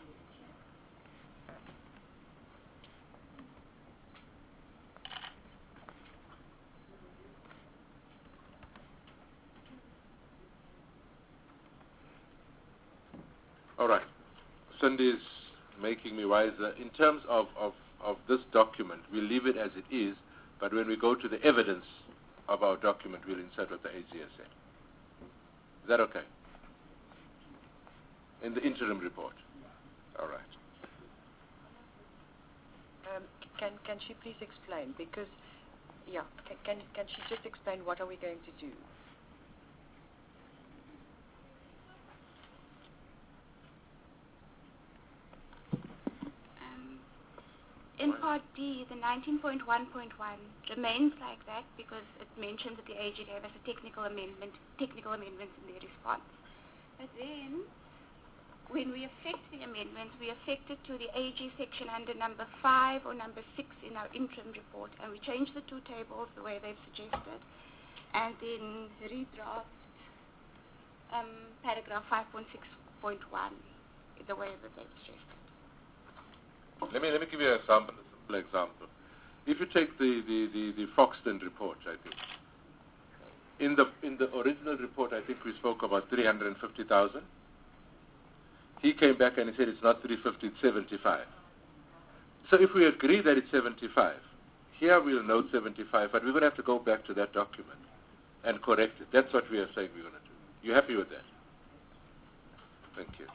S1: All right. Cindy is making me wiser. In terms of, of, of this document, we'll leave it as it is, but when we go to the evidence of our document, we'll insert what the A G has said. Is that okay? In the interim report. All right.
S4: Um, can can she please explain? Because, yeah, can, can can she just explain what are we going to do?
S9: Um, in Part D, the nineteen point one point one remains like that because it mentions that the A G gave us a technical amendment, technical amendments in their response. But then, when we affect the amendments, we affect it to the A G section under number five or number six in our interim report, and we change the two tables the way they've suggested, and then redraft um, paragraph five point six point one the way that they've suggested.
S1: Let me let me give you an example, a simple example. If you take the, the, the, the Foxton report, I think, in the in the original report, I think we spoke about three hundred fifty thousand. He came back and he said it's not three hundred fifty, it's seventy-five. So if we agree that it's seventy-five, here we'll note seventy-five, but we're going to have to go back to that document and correct it. That's what we are saying we're going to do. You happy with that? Thank you.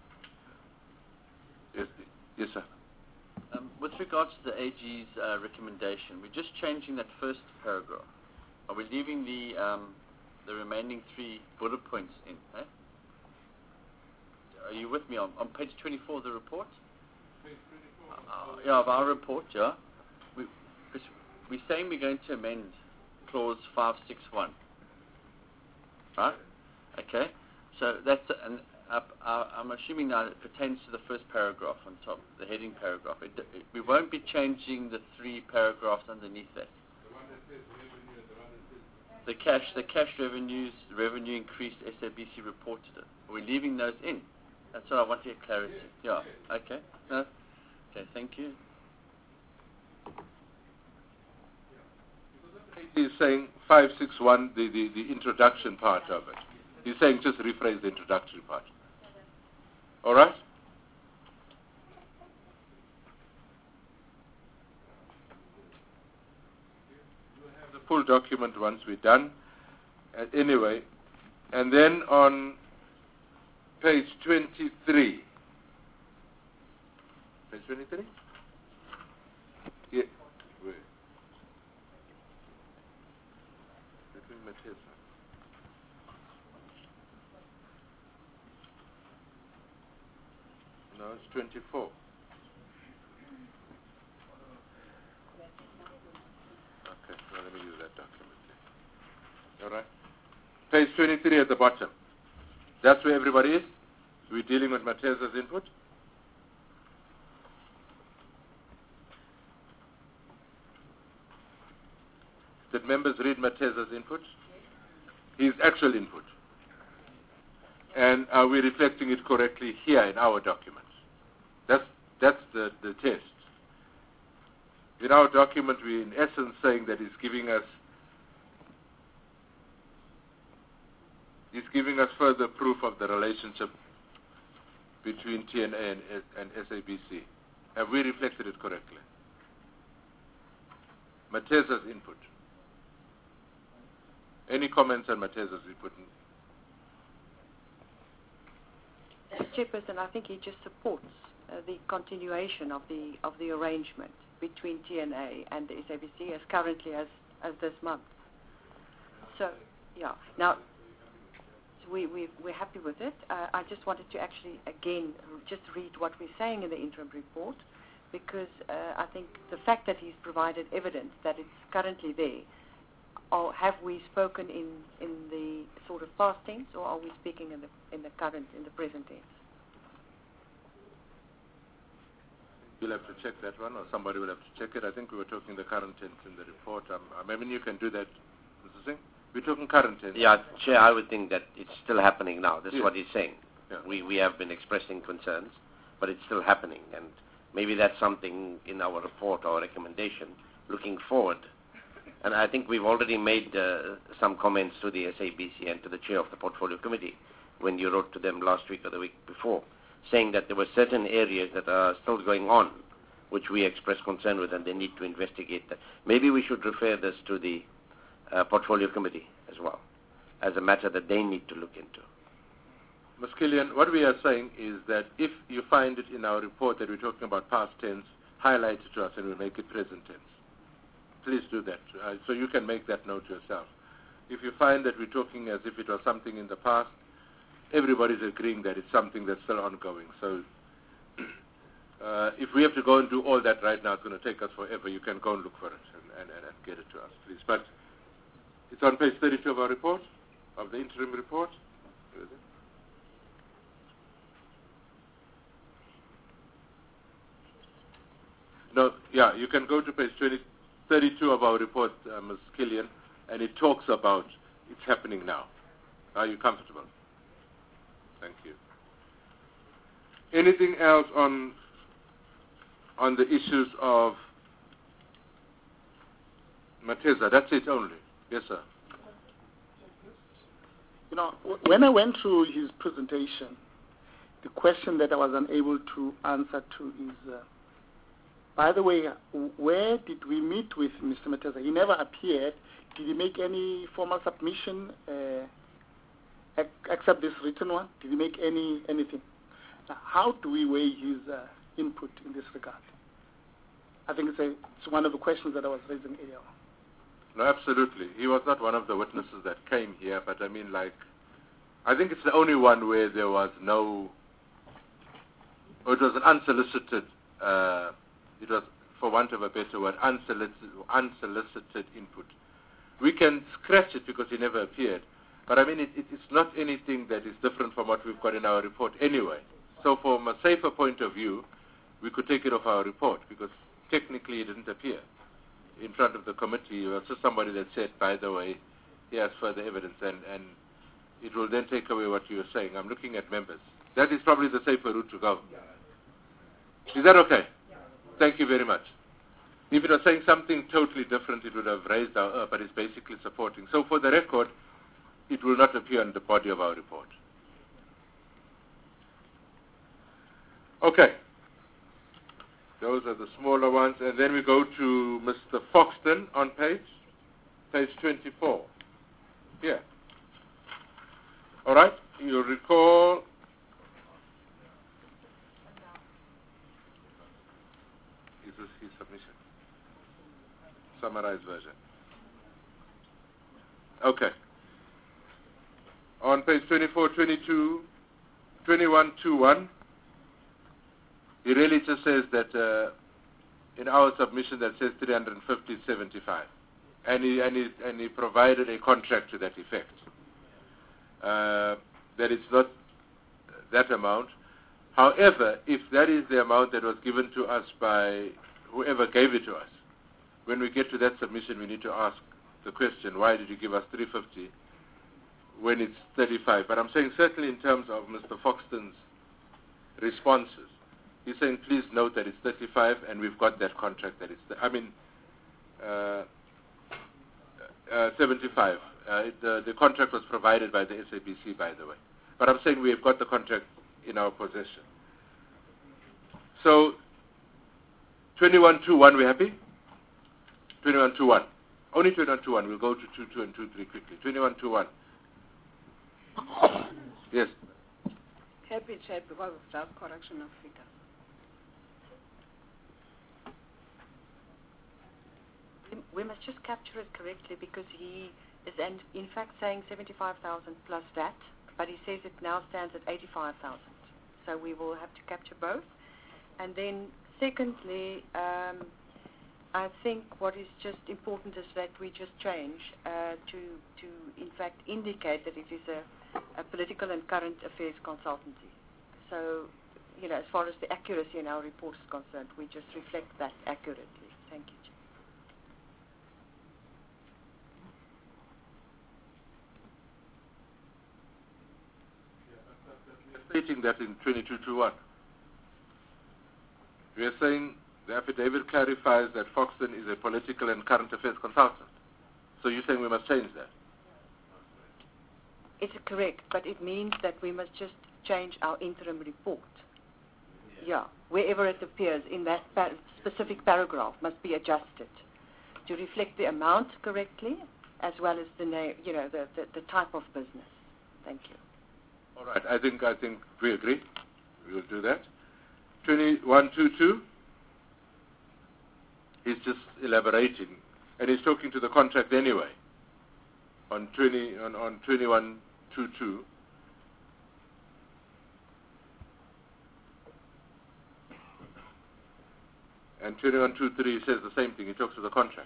S1: Yes, yes sir.
S3: Um, with regards to the A G's uh, recommendation, we're just changing that first paragraph. Are we leaving the um, the remaining three bullet points in? Eh? Are you with me on, on page twenty-four of the report? Page twenty-four. Uh, yeah, of our report, yeah. We, we're saying we're going to amend clause five sixty-one. Right? Okay. So that's an. Uh, uh, I'm assuming now it pertains to the first paragraph on top, the heading paragraph. It, it, we won't be changing the three paragraphs underneath that.
S1: The one that says revenue and the one that says...
S3: The cash, the cash revenues, revenue increased, S A B C reported it. Are we leaving those in? That's what I want to get clarity.
S1: Yes,
S3: yeah.
S1: yes.
S3: Okay. No. Okay. Thank you.
S1: He's saying five sixty-one, the, the, the introduction part of it. He's saying just rephrase the introductory part. All right? We'll have the full document once we're done. Uh, anyway, and then on page twenty-three. Page twenty-three? Yeah. Wait. Between Matthias. No, it's twenty-four. Okay, well, let me use that document then. All right. Page twenty-three at the bottom. That's where everybody is. We're dealing with Matthias's input. Did members read Matthias's input? His actual input. And are we reflecting it correctly here in our documents? That's, that's the, the test. In our document, we're in essence saying that he's giving us he's giving us further proof of the relationship between T N A and, and S A B C. Have we reflected it correctly? Matthias's input. Any comments on Matthias's input?
S4: Chairperson, I think he just supports uh, the continuation of the of the arrangement between T N A and the S A B C as currently as, as this month. So, yeah. Now, we, we, we're happy with it. Uh, I just wanted to actually, again, just read what we're saying in the interim report, because uh, I think the fact that he's provided evidence that it's currently there, or have we spoken in, in the sort of past tense, or are we speaking in the in the current, in the present tense?
S1: You'll have to check that one, or somebody will have to check it. I think we were talking the current tense in the report. Um, I mean, you can do that, Mister Singh. We're talking current tense.
S7: Yeah, Chair, I would think that it's still happening now. This is
S1: yes.
S7: what he's saying.
S1: Yeah.
S7: We we have been expressing concerns, but it's still happening, and maybe that's something in our report or recommendation looking forward. And I think we've already made uh, some comments to the S A B C and to the chair of the portfolio committee when you wrote to them last week or the week before, saying that there were certain areas that are still going on, which we express concern with, and they need to investigate that. Maybe we should refer this to the uh, portfolio committee as well, as a matter that they need to look into.
S1: Miz Killian, what we are saying is that if you find it in our report that we're talking about past tense, highlight it to us and we'll make it present tense. Please do that, uh, so you can make that note yourself. If you find that we're talking as if it was something in the past, everybody's agreeing that it's something that's still ongoing. So uh, if we have to go and do all that right now, it's going to take us forever. You can go and look for it and, and, and get it to us, please. But it's on page thirty-two of our report, of the interim report. Where is it? No, yeah, you can go to page twenty, thirty-two of our report, uh, Miz Killian, and it talks about it's happening now. Are you comfortable? Thank you. Anything else on on the issues of Mateza? That's it only. Yes, sir.
S2: You know, w- when I went through his presentation, the question that I was unable to answer to is, uh, By the way, where did we meet with Mister Mateza? He never appeared. Did he make any formal submission uh, ac except this written one? Did he make any anything? Now, how do we weigh his uh, input in this regard? I think it's, a, it's one of the questions that I was raising earlier on.
S1: No, absolutely. He was not one of the witnesses that came here, but I mean, like, I think it's the only one where there was no, or it was an unsolicited, uh, it was, for want of a better word, unsolicited, unsolicited input. We can scratch it because he never appeared, but I mean, it, it, it's not anything that is different from what we've got in our report anyway. So from a safer point of view, we could take it off our report because technically he didn't appear in front of the committee. It was just somebody that said, by the way, he has further evidence, and, and it will then take away what you were saying. I'm looking at members. That is probably the safer route to go. Is that okay? Thank you very much. If it was saying something totally different, it would have raised our, uh, but it's basically supporting. So for the record, it will not appear in the body of our report. Okay. Those are the smaller ones. And then we go to Mister Foxton on page, page twenty-four. Here. All right. You'll recall is this his submission? Summarized version. Okay. On page twenty-four, twenty-two, twenty-one, twenty-one, he really just says that uh, in our submission that says three hundred fifty, seventy-five. And he, and, he, and he provided a contract to that effect. Uh, that it's not that amount. However, if that is the amount that was given to us by whoever gave it to us, when we get to that submission, we need to ask the question, why did you give us three hundred fifty when it's thirty-five? But I'm saying certainly in terms of Mister Foxton's responses, he's saying, please note that it's thirty-five, and we've got that contract that it's, I mean, uh, uh, seventy-five. Uh, it, the, the contract was provided by the S A B C, by the way. But I'm saying we've got the contract in our possession. So, twenty-one twenty-one, we happy? twenty-one twenty-one. Only twenty-one twenty-one. We'll go to two two and two three quickly. twenty-one twenty-one. Yes.
S6: Happy Chair, because of that correction of figures.
S4: We must just capture it correctly because he is in, in fact saying seventy-five thousand plus that, but he says it now stands at eighty-five thousand. So we will have to capture both. And then secondly, um, I think what is just important is that we just change uh, to, to in fact indicate that it is a, a political and current affairs consultancy. So, you know, as far as the accuracy in our report is concerned, we just reflect that accurately. Thank you.
S1: Stating that in twenty-two twenty-one. We are saying the affidavit clarifies that Foxton is a political and current affairs consultant. So you're saying we must change that?
S4: It's correct, but it means that we must just change our interim report. Yeah, yeah. Wherever it appears in that par specific paragraph must be adjusted to reflect the amount correctly, as well as the name, you know, the, the, the type of business. Thank you.
S1: All right, I think I think we agree. We will do that. twenty-one twenty-two. He's just elaborating, and he's talking to the contract anyway. On twenty on on twenty-one twenty-two. And twenty-one twenty-three says the same thing. He talks to the contract.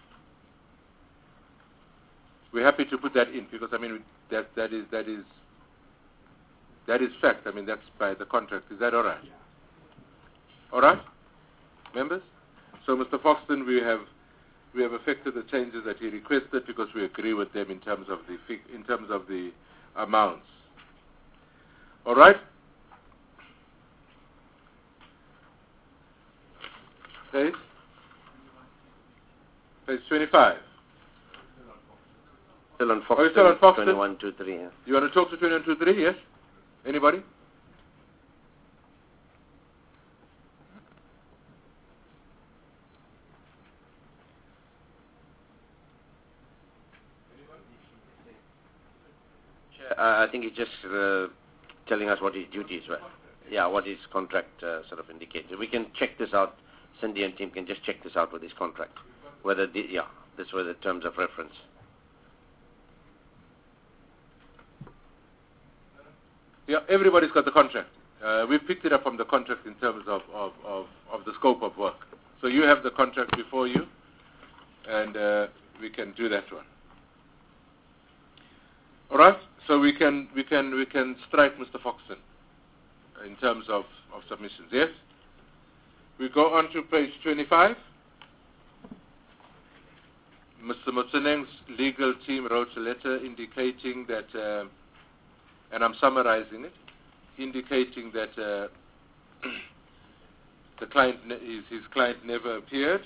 S1: We're happy to put that in because I mean that that is that is. That is fact. I mean, that's by the contract. Is that all right? All right, members? So, Mister Foxton, we have we have effected the changes that he requested because we agree with them in terms of the in terms of the amounts. All right. Page page twenty-five.
S7: Still on Foxton.
S1: Oh, still on Foxton.
S7: twenty-one twenty-three. Yeah.
S1: You want to talk to twenty-one twenty-three? Yes. Anybody?
S7: Uh, I think he's just uh, telling us what his duties were. Yeah, what his contract uh, sort of indicates. We can check this out. Cindy and team can just check this out with his contract. Whether the, yeah, this were the terms of reference.
S1: Yeah, everybody's got the contract. Uh, we've picked it up from the contract in terms of, of, of, of the scope of work. So you have the contract before you, and uh, we can do that one. All right. So we can we can we can strike Mister Foxton in terms of, of submissions. Yes. We go on to page twenty-five. Mister Motseneng's legal team wrote a letter indicating that, uh, and I'm summarizing it, indicating that uh, the client, his, his client never appeared.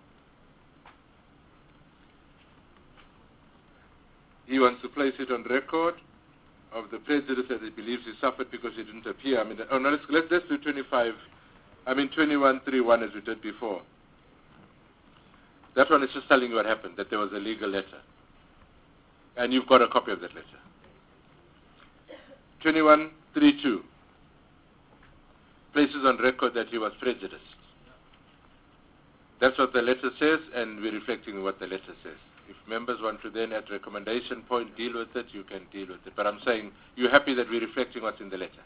S1: He wants to place it on record of the prejudice that he believes he suffered because he didn't appear. I mean, oh no, let's, let's, let's do twenty-five, I mean twenty-one thirty-one as we did before. That one is just telling you what happened, that there was a legal letter. And you've got a copy of that letter. twenty-one thirty-two places on record that he was prejudiced. That's what the letter says, and we're reflecting what the letter says. If members want to then at recommendation point deal with it, you can deal with it. But I'm saying, you're happy that we're reflecting what's in the letter.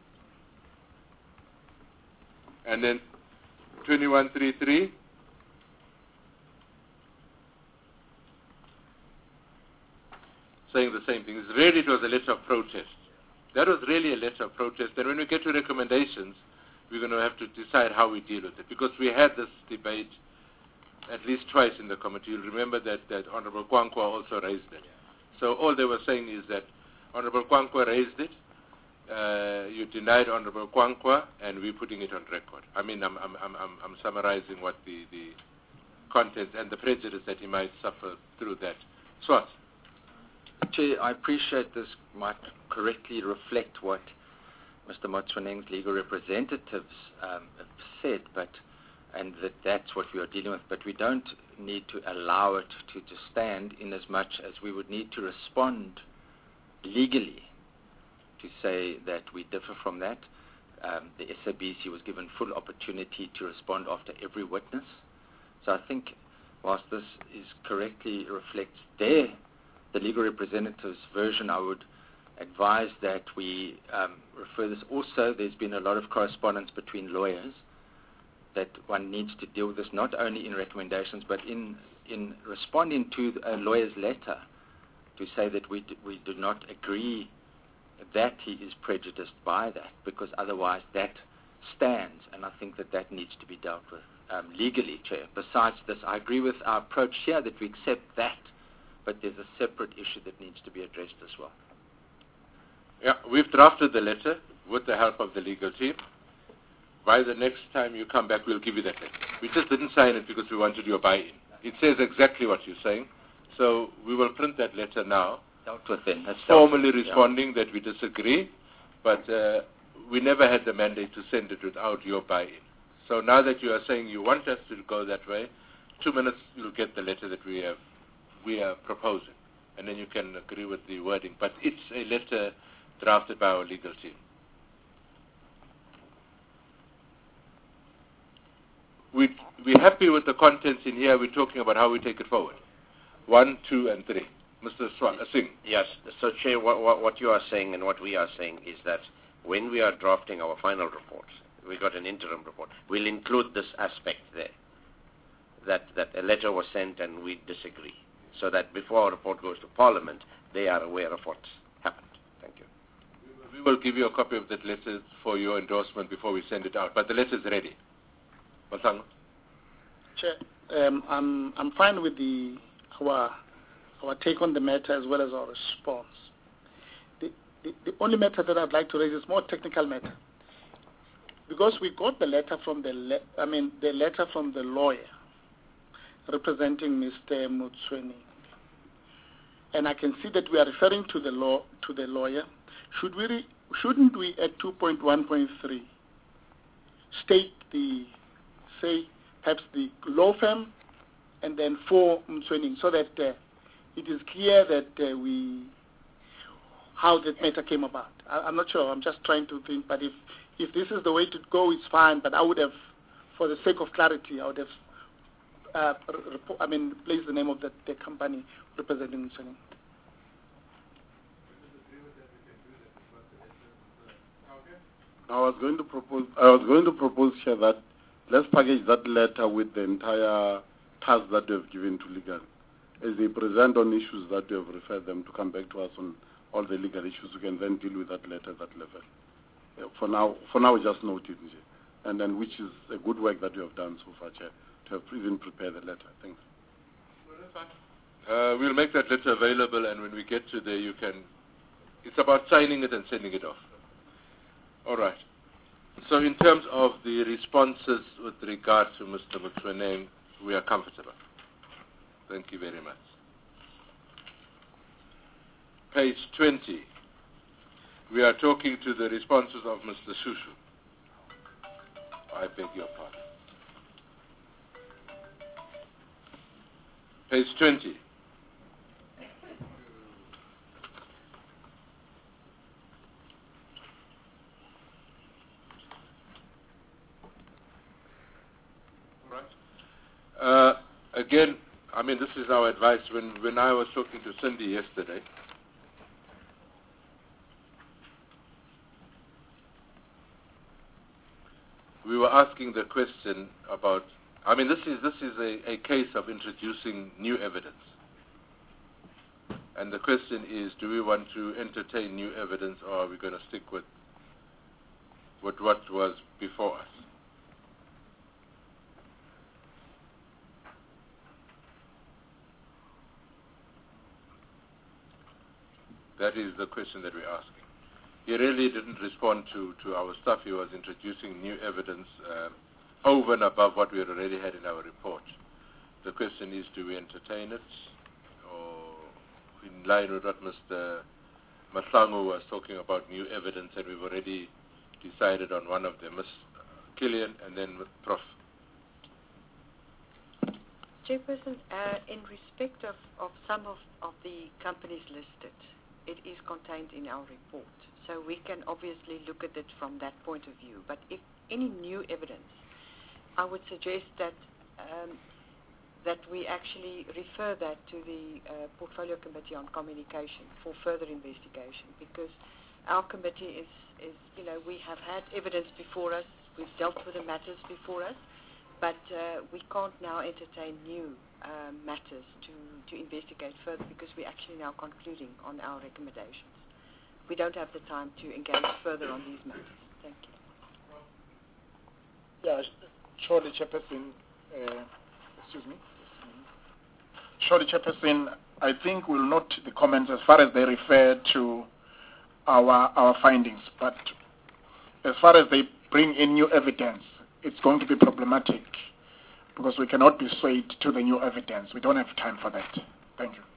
S1: And then twenty-one thirty-three, saying the same thing. It's really, it was a letter of protest. That was really a letter of protest. And when we get to recommendations, we're going to have to decide how we deal with it. Because we had this debate at least twice in the committee. You'll remember that, that Honorable Kwankwa also raised it. So all they were saying is that Honorable Kwankwa raised it, uh, you denied Honorable Kwankwa, and we're putting it on record. I mean, I'm, I'm, I'm, I'm summarizing what the, the content and the prejudice that he might suffer through that. Swat.
S8: Chair, I appreciate this might correctly reflect what Mister Motseneng's legal representatives um, have said, but and that that's what we are dealing with. But we don't need to allow it to, to stand in as much as we would need to respond legally to say that we differ from that. Um, the S A B C was given full opportunity to respond after every witness. So I think whilst this is correctly reflects their the legal representative's version, I would advise that we um, refer this. Also, there's been a lot of correspondence between lawyers that one needs to deal with this, not only in recommendations, but in, in responding to a lawyer's letter to say that we, d- we do not agree that he is prejudiced by that, because otherwise that stands, and I think that that needs to be dealt with um, legally, Chair. Besides this, I agree with our approach here that we accept that, but there's a separate issue that needs to be addressed as well.
S1: Yeah, we've drafted the letter with the help of the legal team. By the next time you come back, we'll give you that letter. We just didn't sign it because we wanted your buy-in. It says exactly what you're saying, so we will print that letter now,
S8: Dealt with it. That's
S1: formally
S8: dealt with,
S1: responding
S8: yeah.
S1: that we disagree, but uh, we never had the mandate to send it without your buy-in. So now that you are saying you want us to go that way, two minutes you'll get the letter that we have we are proposing, and then you can agree with the wording. But it's a letter drafted by our legal team. We, we're happy with the contents in here. We're talking about how we take it forward. One, two, and three. Mister Swan, uh, Singh.
S7: Yes. So, Chair, what, what, what you are saying and what we are saying is that when we are drafting our final report, we got an interim report, we'll include this aspect there, that, that a letter was sent and we disagree, so that before our report goes to Parliament, they are aware of what's happened. Thank you.
S1: We will give you a copy of that letter for your endorsement before we send it out, but the letter is ready. Masango?
S2: Chair, um, I'm, I'm fine with the, our, our take on the matter as well as our response. The, the, the only matter that I'd like to raise is more technical matter. Because we got the letter from the, le- I mean, the letter from the lawyer representing Mister Motseneng. And I can see that we are referring to the law, to the lawyer. Should we, re- shouldn't we at two point one point three state the, say, perhaps the law firm and then for Motseneng, so that uh, it is clear that uh, we, how that matter came about. I, I'm not sure. I'm just trying to think. But if, if this is the way to go, it's fine. But I would have, for the sake of clarity, I would have, uh, report, I mean, placed the name of the, the company representing Mtsweni.
S5: I was going to propose. I was going to propose here that let's package that letter with the entire task that they have given to legal. As they present on issues that they have referred them to come back to us on all the legal issues, we can then deal with that letter at that level. Uh, for now, for now, just note it, and then which is a good work that you have done so far, Chair, to have even prepared the letter. Thanks.
S1: Well, that's fine. Uh, we'll make that letter available, and when we get to there, you can. It's about signing it and sending it off. All right. So in terms of the responses with regard to Mister Mtsweni, we are comfortable. Thank you very much. Page twenty. We are talking to the responses of Mister Shushu. I beg your pardon. Page twenty. Uh, again, I mean, this is our advice. When, when I was talking to Cindy yesterday, we were asking the question about, I mean, this is, this is a, a case of introducing new evidence. And the question is, do we want to entertain new evidence, or are we going to stick with, with what was before us? That is the question that we're asking. He really didn't respond to, to our stuff. He was introducing new evidence uh, over and above what we already had in our report. The question is, do we entertain it? Or in line with what Mister Mahlangu was talking about, new evidence, and we've already decided on one of them, Miz Killian and then Professor
S4: Chairperson, uh, in respect of, of some of, of the companies listed, it is contained in our report. So we can obviously look at it from that point of view. But if any new evidence, I would suggest that um, that we actually refer that to the uh, Portfolio Committee on Communication for further investigation, because our committee is, is, you know, we have had evidence before us, we've dealt with the matters before us, but uh, we can't now entertain new uh, matters to, to investigate further, because we're actually now concluding on our recommendations. We don't have the time to engage further on these matters. Thank you.
S2: Yeah, surely, Chairperson, uh, excuse me. Surely, Chairperson, I think we'll note the comments as far as they refer to our our findings, but as far as they bring in new evidence, it's going to be problematic, because we cannot be swayed to the new evidence. We don't have time for that. Thank you.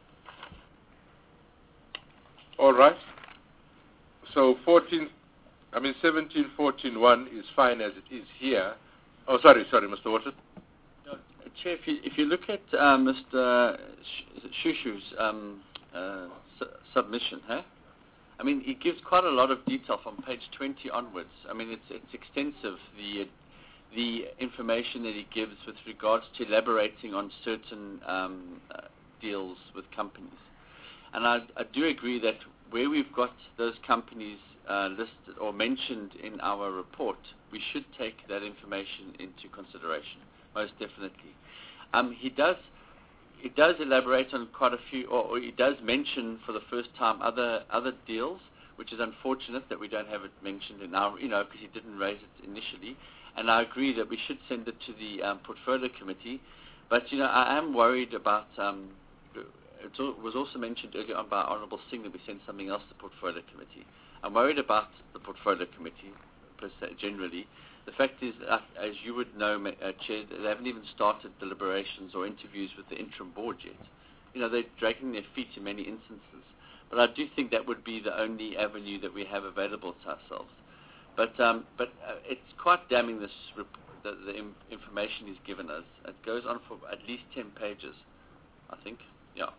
S1: All right. So fourteen, I mean seventeen fourteen one is fine as it is here. Oh, sorry, sorry, Mister Watson.
S3: No, Chair, if you, if you look at uh, Mister Shushu's um, uh, su submission, huh? I mean, he gives quite a lot of detail from page twenty onwards. I mean, it's it's extensive, the the information that he gives with regards to elaborating on certain um, uh, deals with companies. And I, I do agree that where we've got those companies uh, listed or mentioned in our report, we should take that information into consideration, most definitely. Um, he does he does elaborate on quite a few, or, or he does mention for the first time other other deals, which is unfortunate that we don't have it mentioned in our, you know, because he didn't raise it initially. And I agree that we should send it to the um, Portfolio Committee. But, you know, I am worried about, um, it was also mentioned earlier on by Honourable Singh that we send something else to the Portfolio Committee. I'm worried about the Portfolio Committee, per se, generally. The fact is, uh, as you would know, uh, Chair, they haven't even started deliberations or interviews with the interim board yet. You know, they're dragging their feet in many instances. But I do think that would be the only avenue that we have available to ourselves. But um, but uh, it's quite damning, this rep the, the im information he's given us. It goes on for at least ten pages, I think. Yeah,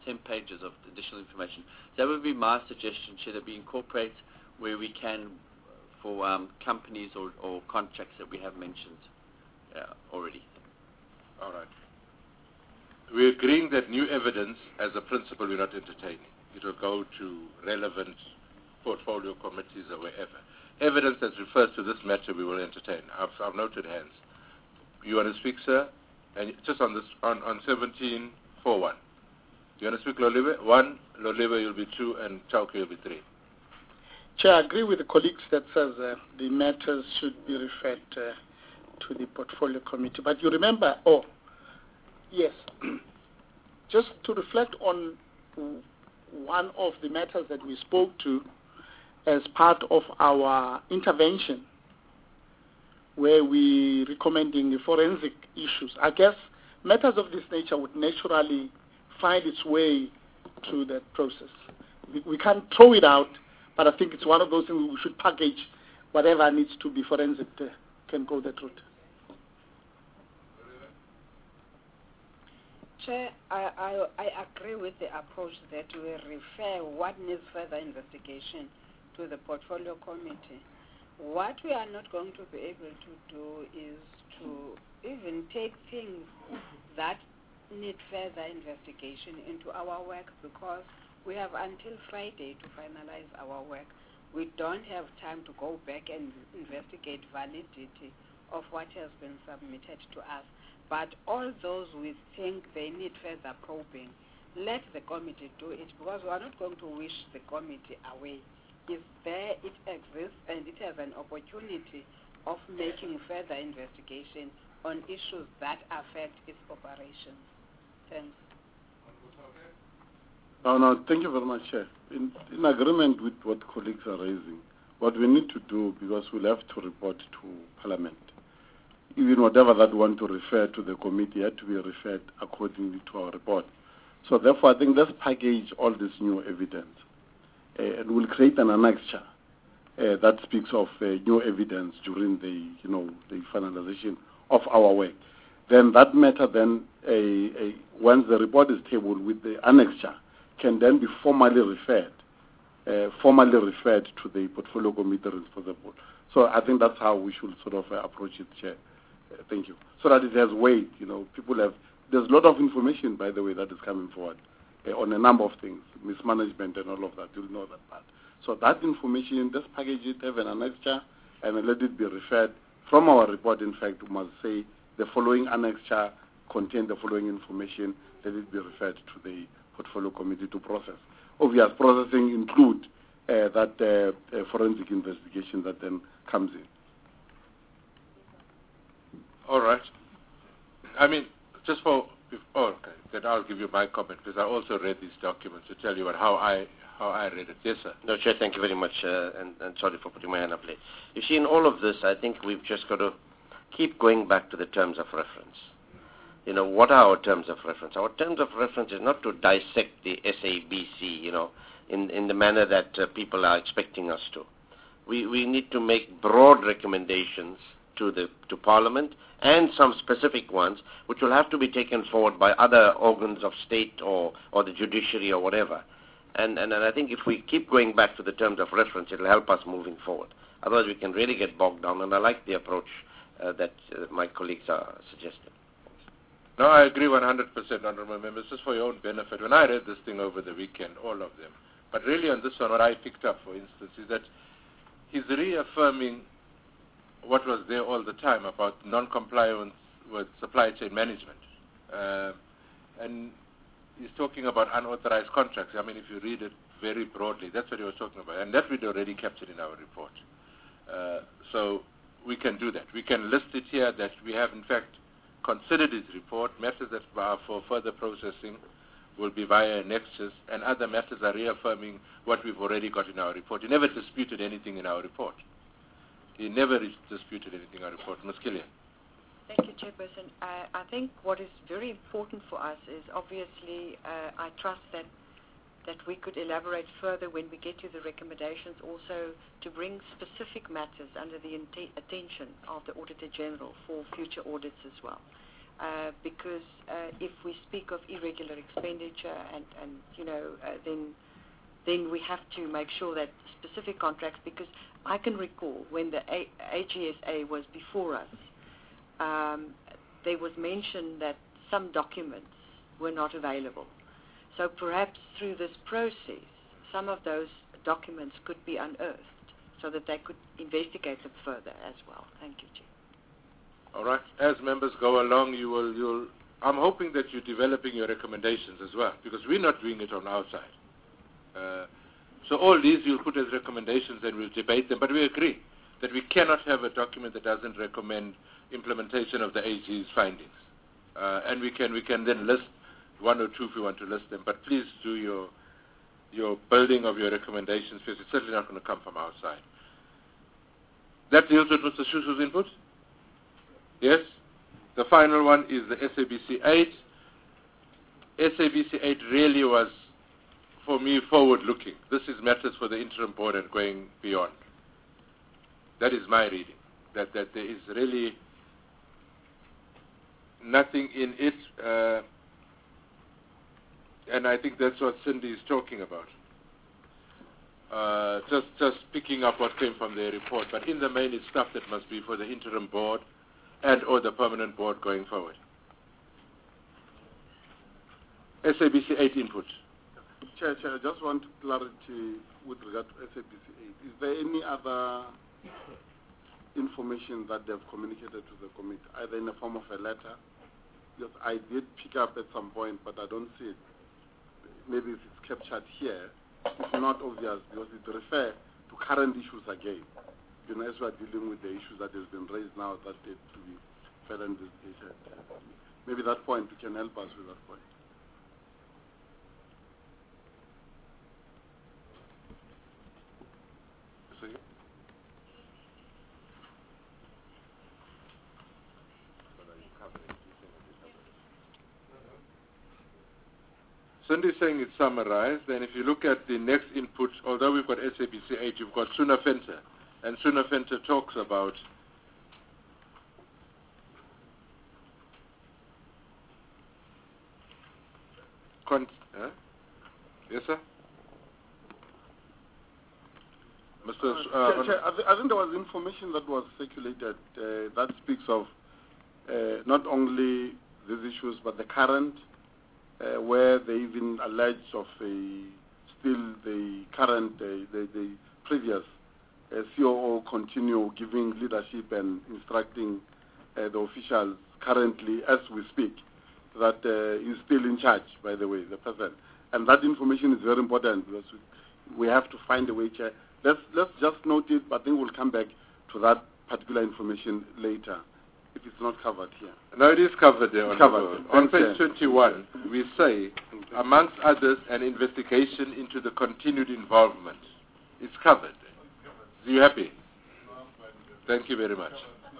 S3: ten pages of additional information. That would be my suggestion, Chair, that we incorporate where we can for um, companies or, or contracts that we have mentioned uh, already.
S1: All right. We're agreeing that new evidence, as a principle, we're not entertaining. It will go to relevant portfolio committees or wherever. Evidence that refers to this matter, we will entertain. I've, I've noted hands. You want to speak, sir? And just on this, on, on seventeen forty-one. You want to speak, Loliwe? One, Loliwe, you'll be two, and Chauke, you'll be three.
S2: Chair, I agree with the colleagues that says uh, the matters should be referred uh, to the portfolio committee. But you remember, oh, yes, just to reflect on one of the matters that we spoke to as part of our intervention, where we recommending forensic issues. I guess matters of this nature would naturally find its way to that process. We, we can't throw it out, but I think it's one of those things we should package. Whatever needs to be forensic uh, can go that route.
S6: Chair, I, I, I agree with the approach that we refer what needs further investigation to the portfolio committee. What we are not going to be able to do is to even take things that need further investigation into our work, because we have until Friday to finalize our work. We don't have time to go back and investigate validity of what has been submitted to us. But all those we think they need further probing, let the committee do it, because we are not going to wish the committee away. It's there, it exists, and it has an opportunity of making further investigation on issues that affect its operations. Thanks.
S5: No, no, thank you very much, Chair. In, in agreement with what colleagues are raising, what we need to do, because we'll have to report to Parliament, even whatever that we want to refer to the committee had to be referred accordingly to our report. So therefore, I think let's package all this new evidence, uh, and we'll create an annexure uh, that speaks of uh, new evidence during the, you know, the finalization of our work. Then that matter, then uh, uh, once the report is tabled with the annexure, can then be formally referred, uh, formally referred to the portfolio committee responsible. So I think that's how we should sort of uh, approach it, Chair. Uh, thank you. So that it has weight. You know, people have. There's a lot of information, by the way, that is coming forward uh, on a number of things, mismanagement and all of that. You'll know that part. So that information, just package it, have an annexure, and let it be referred from our report. In fact, we must say the following annexure contain the following information. Let it be referred to the portfolio committee to process. Obvious processing include uh, that uh, uh, forensic investigation that then comes in.
S1: All right. I mean, just for, oh, okay, then I'll give you my comment, because I also read these documents to tell you what, how I how I read it. Yes, sir.
S7: No, Chair, thank you very much, uh, and, and sorry for putting my hand up late. You see, in all of this, I think we've just got to keep going back to the terms of reference. You know, what are our terms of reference? Our terms of reference is not to dissect the S A B C, you know, in, in the manner that uh, people are expecting us to. We, we need to make broad recommendations to the to Parliament, and some specific ones which will have to be taken forward by other organs of state or, or the judiciary or whatever. And, and and I think if we keep going back to the terms of reference, it will help us moving forward. Otherwise, we can really get bogged down, and I like the approach uh, that uh, my colleagues are suggesting.
S1: No, I agree one hundred percent, honourable members, just for your own benefit. When I read this thing over the weekend, all of them, but really on this one, what I picked up, for instance, is that he's reaffirming what was there all the time about non-compliance with supply chain management. Uh, and he's talking about unauthorized contracts. I mean, if you read it very broadly, that's what he was talking about. And that we'd already captured in our report. Uh, so we can do that. We can list it here that we have, in fact, considered his report. Matters that are for further processing will be via annexes, and other matters are reaffirming what we've already got in our report. He never disputed anything in our report. He never disputed anything in our report. Miz Killian.
S4: Thank you, Chairperson. Uh, I think what is very important for us is obviously, uh, I trust that that we could elaborate further when we get to the recommendations, also to bring specific matters under the attention of the Auditor General for future audits as well. uh, because uh, if we speak of irregular expenditure and, and you know, uh, then then we have to make sure that specific contracts, because I can recall when the A- AGSA was before us, um, there was mention that some documents were not available. So perhaps through this process, some of those documents could be unearthed so that they could investigate them further as well. Thank you, Chair.
S1: All right. As members go along, you will, you'll, I'm hoping that you're developing your recommendations as well, because we're not doing it on our side. Uh, so all these you'll put as recommendations and we'll debate them, but we agree that we cannot have a document that doesn't recommend implementation of the A G's findings. Uh, and we can, we can then list one or two if we want to list them, but please do your, your building of your recommendations, because it's certainly not going to come from our side. That deals with Mister Shushu's input? Yes? The final one is the S A B C eight. S A B C eight really was, for me, forward-looking. This is matters for the interim board and going beyond. That is my reading, that, that there is really nothing in it, uh, and I think that's what Cindy is talking about. Uh, just, just picking up what came from their report, but in the main it's stuff that must be for the interim board and or the permanent board going forward. S A B C eight input.
S5: Chair, Chair, I just want clarity with regard to S A B C eight. Is there any other information that they've communicated to the committee, either in the form of a letter? Yes, I did pick up at some point, but I don't see it. Maybe if it's captured here, it's not obvious because it refers to current issues again. You know, as we're dealing with the issues that has been raised now that need to be further investigated. Maybe that point, you can help us with that point.
S1: Cindy is saying it's summarized, and if you look at the next input, although we've got S A B C eight, you've got Suna Fenter, and Suna Fenter talks about Con huh? Yes, sir? Mister
S5: Uh,
S1: Uh,
S5: Chair, Chair, I, th I think there was information that was circulated uh, that speaks of uh, not only these issues, but the current, uh, where they even allege of a, still the current, uh, the, the previous uh, C O O continue giving leadership and instructing uh, the officials currently, as we speak, that uh, he's still in charge, by the way, the president. And that information is very important because we, we have to find a way, Chair. Let's, let's just note it, but then we'll come back to that particular information later, if it's not covered here.
S1: No, it is covered there.
S5: It's covered.
S1: On page twenty-one, we say, amongst others, an investigation into the continued involvement. It's covered. Are you happy? Thank you very much.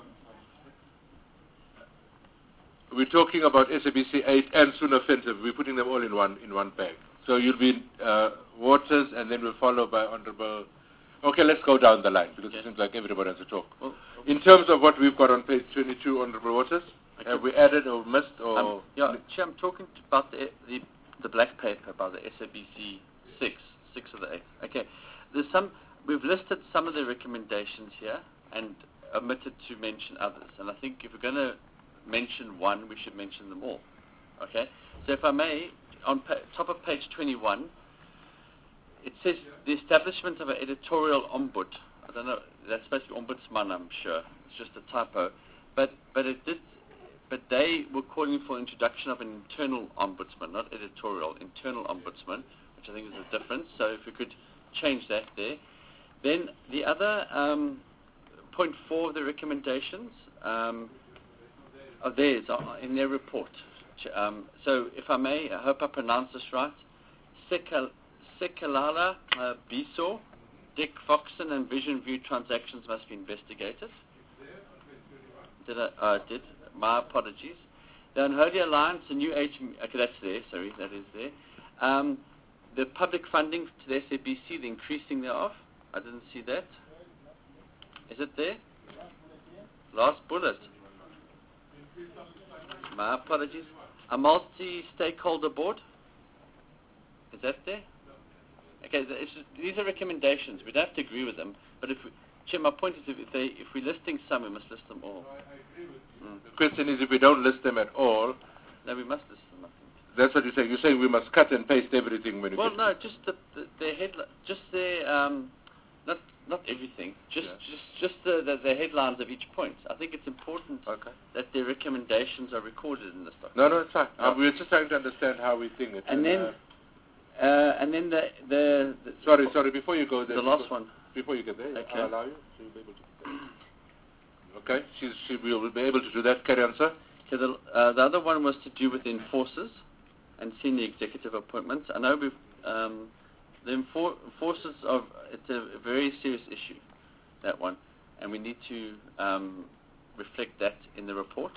S1: We're talking about S A B C eight and Suna Fenter. We're putting them all in one in one bag. So you'll be uh, Waters, and then we'll follow by Honourable. Okay, let's go down the line because yes. It seems like everybody has to talk. Oh, okay. In terms of what we've got on page twenty-two, Honourable Waters, okay. Have we added or missed? Or
S3: um, yeah, Chair, I'm talking about the, the the black paper about the S A B C six, six of the eight. Okay, there's some. We've listed some of the recommendations here and omitted to mention others. And I think if we're going to mention one, we should mention them all. Okay, so if I may, on pa top of page twenty-one, it says the establishment of an editorial ombud. I don't know, that's supposed to be ombudsman, I'm sure. It's just a typo. But but it did. But they were calling for introduction of an internal ombudsman, not editorial, internal ombudsman, which I think is a difference. So if we could change that there. Then the other um, point four of the recommendations um, are theirs are in their report. Um, so if I may, I hope I pronounce this right. Sekal Sekalala uh, Biso, Dick Foxon and Vision View transactions must be investigated. Did I uh, did? My apologies. The Unholy Alliance, the New Age, okay, that's there, sorry, that is there. Um, the public funding to the S A B C, the increasing thereof, I didn't see that. Is it there? Last bullet. My apologies. A multi-stakeholder board? Is that there? Okay, the, it's, these are recommendations. We don't have to agree with them. But if we, Chair, my point is if, they, if we're listing some, we must list them all.
S1: No, I, I agree with you. Mm. The question is if we don't list them at all.
S3: No, we must list them, I think.
S1: That's what you're saying. You're saying we must cut and paste everything when we
S3: Well,
S1: get
S3: no, just the, the, their headli- just their, um, not not everything, just
S1: yeah.
S3: just just the, the, the headlines of each point. I think it's important
S1: okay.
S3: that their recommendations are recorded in this document.
S1: No, no, it's fine.
S3: No.
S1: Uh, we're just trying to understand how we think it.
S3: And then,
S1: uh,
S3: uh, and then the, the, the
S1: sorry, sorry. Before you go there,
S3: the last one.
S1: Before you get there,
S3: Okay.
S1: I'll allow you. She'll be able to. Okay, she's, she will be able to do that. Carry on, sir.
S3: Okay, the, uh, the other one was to do with enforcers and senior executive appointments. I know we've, um, the enfor- enforcers of, it's a very serious issue, that one, and we need to um, reflect that in the report.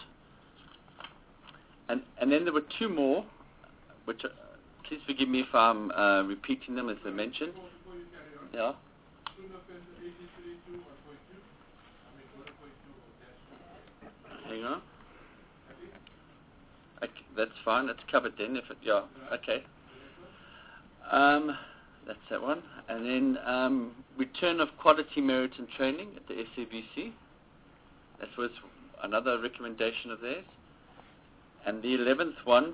S3: And and then there were two more, which, uh, please forgive me if I'm uh, repeating them as I mentioned. Yeah. Hang on. Okay, that's fine. That's covered then. If it, yeah. Okay. Um, that's that one. And then um, return of quality merit and training at the S A B C. That was another recommendation of theirs. And the eleventh one.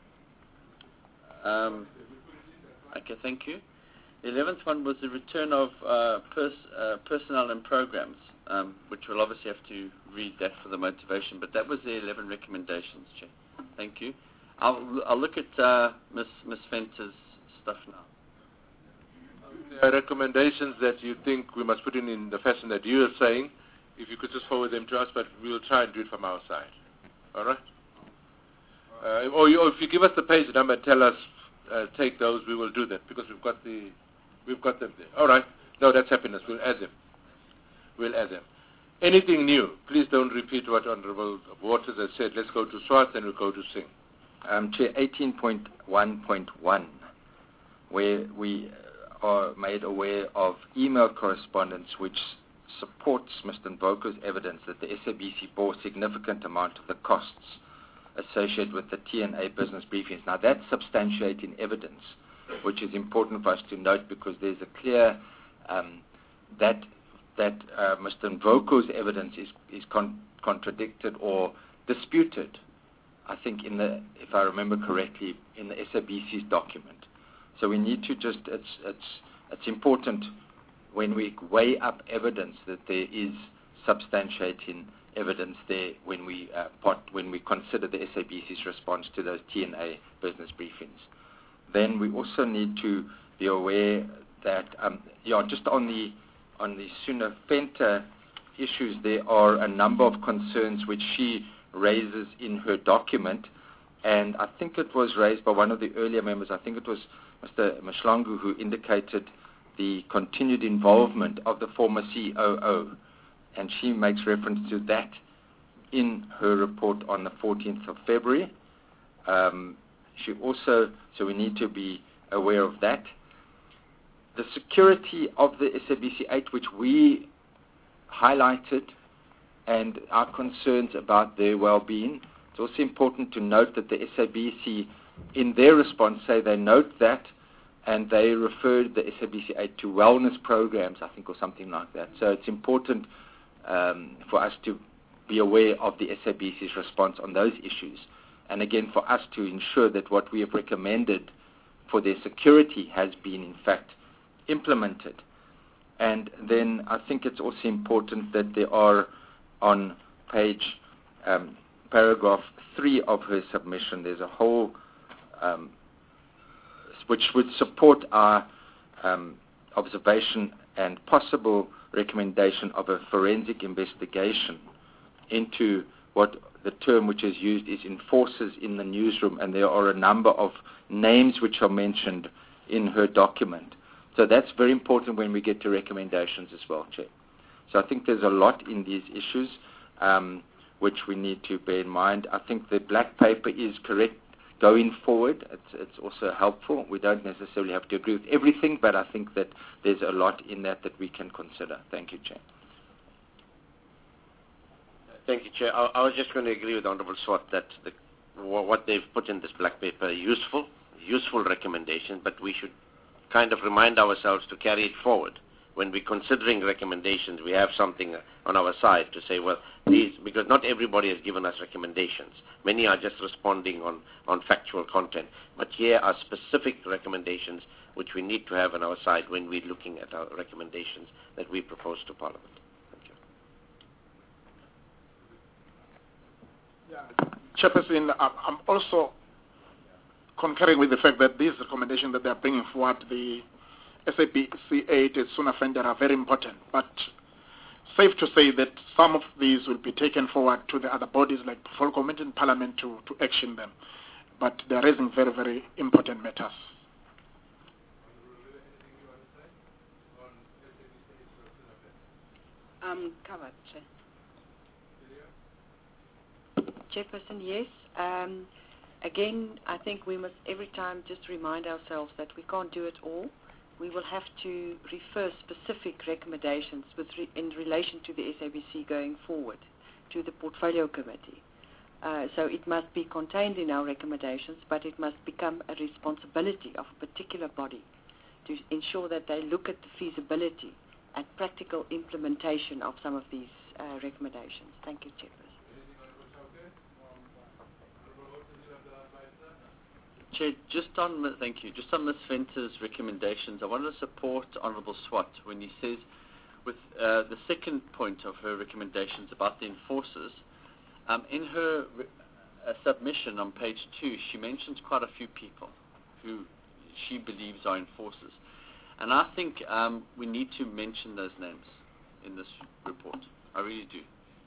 S3: Um, okay, thank you. The eleventh one was the return of uh, pers- uh, personnel and programs, um, which we'll obviously have to read that for the motivation. But that was the eleven recommendations, Chair. Thank you. I'll, I'll look at uh, Miz Miz Fenter's stuff now.
S1: There are recommendations that you think we must put in in the fashion that you are saying. If you could just forward them to us, but we'll try and do it from our side. All right? Uh, or, you, or if you give us the page number and tell us, uh, take those, we will do that because we've got the, we've got them there. All right. No, that's happiness. We'll add them. We'll add them. Anything new? Please don't repeat what Honourable Waters has said. Let's go to Swart, then we'll go to Singh.
S8: Um, Chair, eighteen point one point one, where we are made aware of email correspondence which supports Mister Nvoko's evidence that the S A B C bore a significant amount of the costs associated with the T N A business briefings. Now, that's substantiating evidence, which is important for us to note because there's a clear um, that that uh, Mister Nvoko's evidence is, is con- contradicted or disputed, I think, in the, if I remember correctly, in the S A B C's document. So we need to just, it's, it's, it's important when we weigh up evidence that there is substantiating evidence there when we uh, pot, when we consider the S A B C's response to those T N A business briefings. Then we also need to be aware that, um, yeah, just on the on the Suna Fenter issues, there are a number of concerns which she raises in her document, and I think it was raised by one of the earlier members. I think it was Mister Mashlangu who indicated the continued involvement of the former C O O, and she makes reference to that in her report on the fourteenth of February. Um, she also, so we need to be aware of that. The security of the S A B C eight, which we highlighted, and our concerns about their well-being. It's also important to note that the S A B C, in their response, say they note that, and they referred the S A B C eight to wellness programs, I think, or something like that. So it's important um, for us to be aware of the S A B C's response on those issues. And again, for us to ensure that what we have recommended for their security has been, in fact, implemented. And then I think it's also important that there are, on page, um, paragraph three of her submission, there's a whole, um, which would support our um, observation and possible recommendation of a forensic investigation into what the term which is used is enforcers in the newsroom, and there are a number of names which are mentioned in her document. So that's very important when we get to recommendations as well, Chair. So I think there's a lot in these issues um, which we need to bear in mind. I think the black paper is correct going forward. It's, it's also helpful. We don't necessarily have to agree with everything, but I think that there's a lot in that that we can consider. Thank you, Chair.
S7: Thank you, Chair. I, I was just going to agree with Honourable Swart that the, what they've put in this black paper are useful, useful recommendations, but we should kind of remind ourselves to carry it forward. When we're considering recommendations, we have something on our side to say, well, these, because not everybody has given us recommendations. Many are just responding on, on factual content. But here are specific recommendations which we need to have on our side when we're looking at our recommendations that we propose to Parliament.
S2: Chairperson, I'm also concurring with the fact that these recommendations that they are bringing forward, the S A P C eight and Sooner Venter, are very important. But safe to say that some of these will be taken forward to the other bodies like full committee in Parliament to, to action them. But they are raising very, very important matters.
S6: Um, covered, Chair.
S4: Chairperson, yes. Um, again, I think we must every time just remind ourselves that we can't do it all. We will have to refer specific recommendations with re in relation to the S A B C going forward to the Portfolio Committee. Uh, so it must be contained in our recommendations, but it must become a responsibility of a particular body to ensure that they look at the feasibility and practical implementation of some of these uh, recommendations. Thank you, Chairperson.
S3: Chair, just on, thank you, just on Miz Venter's recommendations, I want to support Honourable Swart when he says, with uh, the second point of her recommendations about the enforcers, um, in her re uh, submission on page two, she mentions quite a few people who she believes are enforcers. And I think um, we need to mention those names in this report. I really do.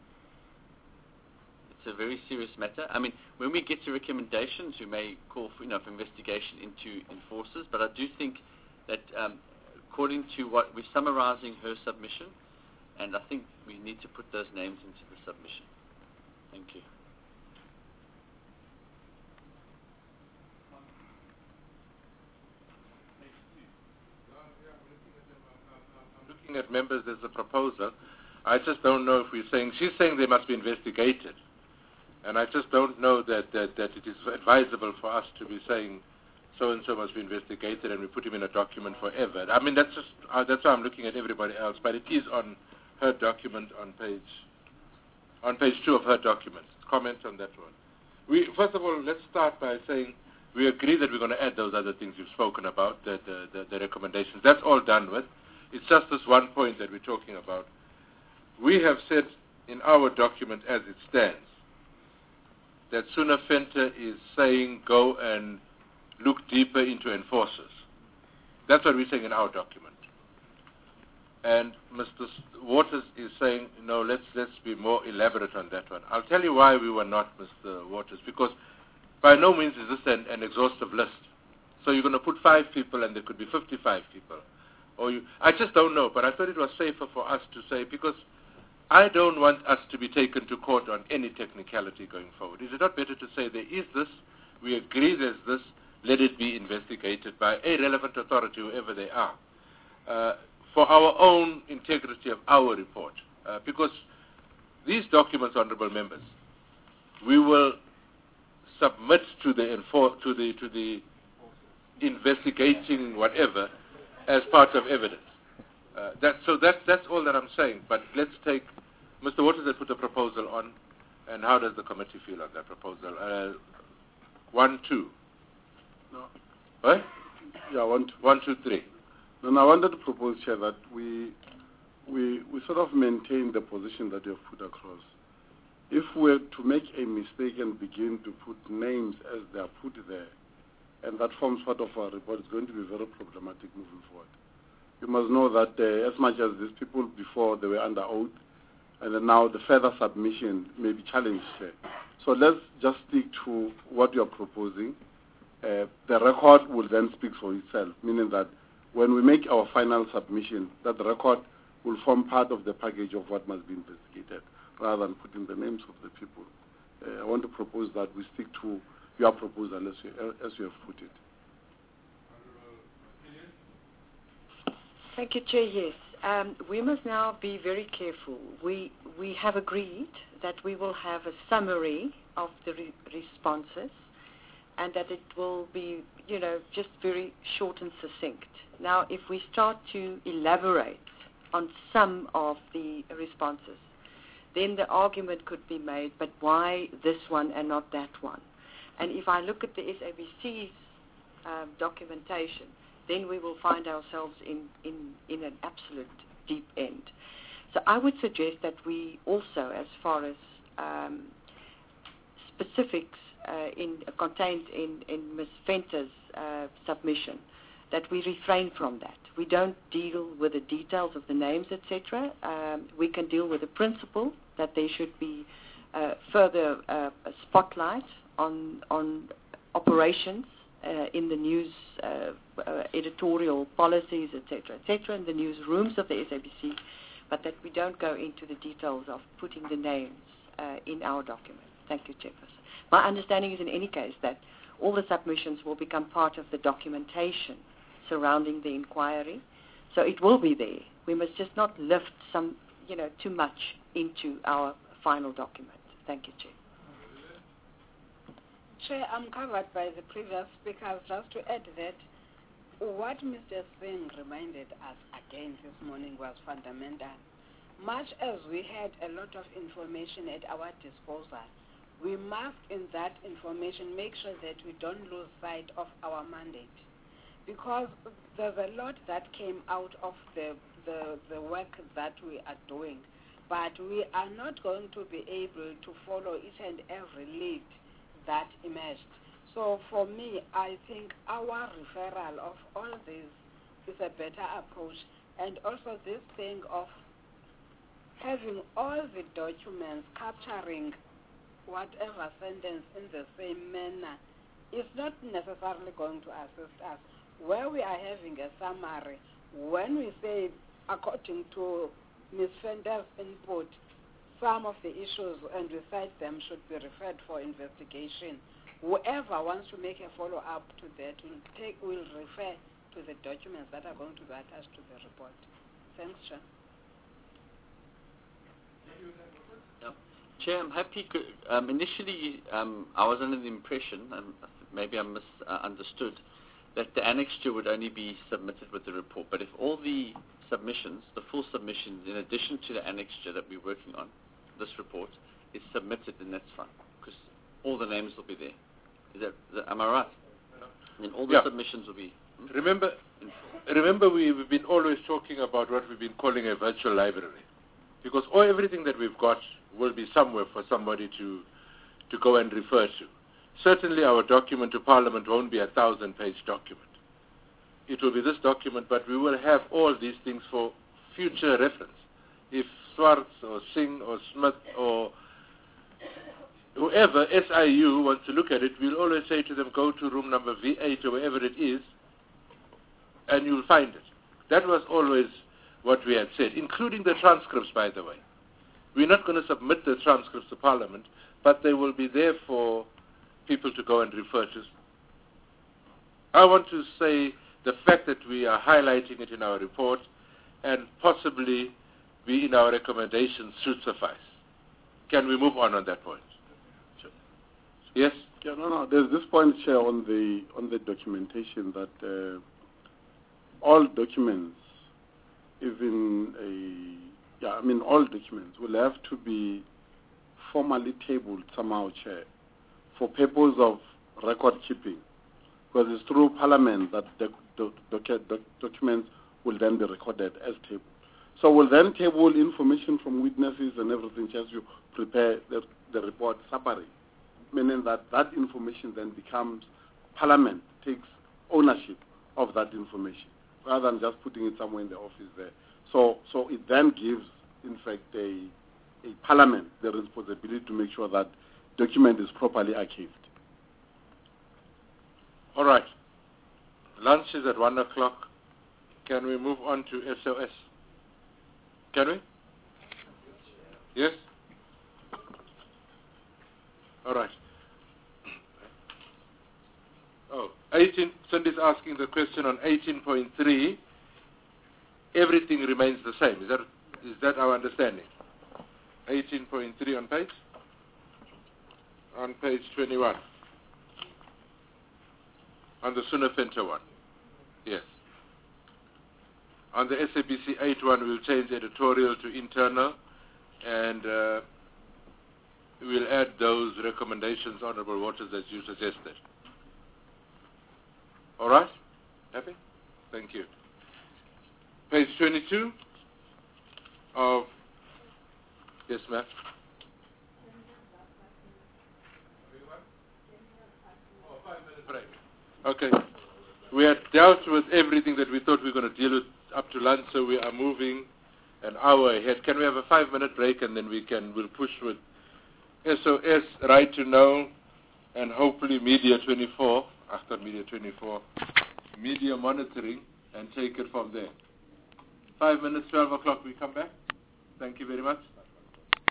S3: It's a very serious matter. I mean, when we get to recommendations, we may call for, you know, for investigation into enforcers, but I do think that um, according to what we're summarizing her submission, and I think we need to put those names into the submission. Thank you.
S1: Looking at members as a proposal, I just don't know if we're saying, she's saying they must be investigated. And I just don't know that, that, that it is advisable for us to be saying so-and-so must be investigated and we put him in a document forever. I mean, that's just, uh, that's why I'm looking at everybody else, but it is on her document on page, on page two of her document. Comment on that one. We, first of all, let's start by saying we agree that we're going to add those other things you've spoken about, the, the, the, the recommendations. That's all done with. It's just this one point that we're talking about. We have said in our document as it stands that Sooner Venter is saying go and look deeper into enforcers. That's what we're saying in our document. And Mister Waters is saying, no, let's, let's be more elaborate on that one. I'll tell you why we were not, Mister Waters, because by no means is this an, an exhaustive list. So you're going to put five people and there could be fifty-five people. Or you, I just don't know, but I thought it was safer for us to say, because I don't want us to be taken to court on any technicality going forward. Is it not better to say there is this, we agree there's this, let it be investigated by a relevant authority, whoever they are, uh, for our own integrity of our report? Uh, because these documents, honourable members, we will submit to the, infor to the, to the investigating whatever as part of evidence. Uh, that, so that, that's all that I'm saying. But let's take, Mister Waters has put a proposal on, and how does the committee feel on that proposal? Uh, one, two.
S5: No.
S1: What?
S5: Yeah, one, two.
S1: One, two, three.
S5: No, no, I wanted to propose, Chair, that we, we, we sort of maintain the position that you have put across. If we're to make a mistake and begin to put names as they are put there, and that forms part of our report, it's going to be very problematic moving forward. You must know that uh, as much as these people before they were under oath, and then now the further submission may be challenged here. So let's just stick to what you're proposing. Uh, the record will then speak for itself, meaning that when we make our final submission, that the record will form part of the package of what must be investigated, rather than putting the names of the people. Uh, I want to propose that we stick to your proposal as you, as you have put it.
S4: Thank you, Chair. Yes. Um, we must now be very careful. We, we have agreed that we will have a summary of the re- responses and that it will be, you know, just very short and succinct. Now, if we start to elaborate on some of the responses, then the argument could be made, but why this one and not that one? And if I look at the S A B C's uh, documentation, then we will find ourselves in, in, in an absolute deep end. So I would suggest that we also, as far as um, specifics uh, in, uh, contained in, in Miz Venter's uh, submission, that we refrain from that. We don't deal with the details of the names, et cetera. Um, we can deal with the principle that there should be uh, further uh, a spotlight on, on operations uh, in the news uh, uh, editorial policies, et cetera, et cetera, in the newsrooms of the S A B C, but that we don't go into the details of putting the names uh, in our document. Thank you, Chairperson. My understanding is in any case that all the submissions will become part of the documentation surrounding the inquiry, so it will be there. We must just not lift some, you know, too much into our final document. Thank you, Chair.
S6: Chair, I'm covered by the previous speakers. Just to add that, what Mister Singh reminded us again this morning was fundamental. Much as we had a lot of information at our disposal, we must, in that information, make sure that we don't lose sight of our mandate. Because there's a lot that came out of the, the, the work that we are doing, but we are not going to be able to follow each and every lead that emerged. So for me, I think our referral of all this is a better approach, and also this thing of having all the documents capturing whatever sentence in the same manner is not necessarily going to assist us. Where we are having a summary, when we say, according to Miz Fender's input, some of the issues, and we cite them, should be referred for investigation. Whoever wants to make a follow-up to that will take will refer to the documents that are going to be attached to the report. Thanks, Chair.
S3: Yeah. Chair, I'm happy. Um, initially, um, I was under the impression, and maybe I misunderstood, that the annexure would only be submitted with the report. But if all the submissions, the full submissions, in addition to the annexure that we're working on, this report, is submitted, then that's fine, because all the names will be there. Is that, is that am I right? Then all the
S1: yeah.
S3: submissions will be... Hmm?
S1: Remember, remember we've been always talking about what we've been calling a virtual library, because all everything that we've got will be somewhere for somebody to, to go and refer to. Certainly our document to Parliament won't be a thousand-page document. It will be this document, but we will have all these things for future reference. If Swartz or Singh or Smith or whoever, S I U, wants to look at it, we'll always say to them, go to room number V eight or wherever it is, and you'll find it. That was always what we had said, including the transcripts, by the way. We're not going to submit the transcripts to Parliament, but they will be there for people to go and refer to. I want to say the fact that we are highlighting it in our report and possibly be in our recommendations should suffice. Can we move on on that point? Sure. Yes?
S5: Yeah, no, no. There's this point, Chair, on the on the documentation that uh, all documents, even a, yeah, I mean all documents will have to be formally tabled somehow, Chair, for purpose of record keeping, because it's through Parliament that the doc, doc, doc, documents will then be recorded as tabled. So we'll then table information from witnesses and everything as you prepare the, the report summary, meaning that that information then becomes, Parliament takes ownership of that information, rather than just putting it somewhere in the office there. So, so it then gives, in fact, a, a Parliament the responsibility to make sure that document is properly archived.
S1: All right. Lunch is at one o'clock. Can we move on to S O S? Can we? Yes? All right. Oh, eighteen, Cindy's asking the question on eighteen point three. everything remains the same. Is that, is that our understanding? eighteen point three on page? On page twenty-one. On the Sunafenta one. Yes. On the S A B C eight one, we'll change editorial to internal, and uh, we'll add those recommendations, Honorable Waters, as you suggested. All right? Happy? Thank you. Page twenty-two of... Yes, ma'am. Oh, five minute break. Okay. We had dealt with everything that we thought we were going to deal with up to lunch, so we are moving an hour ahead. Can we have a five-minute break, and then we can we'll push with S O S, Right to Know, and hopefully Media twenty-four, after Media twenty-four, Media Monitoring, and take it from there. Five minutes, twelve o'clock, we come back. Thank you very much.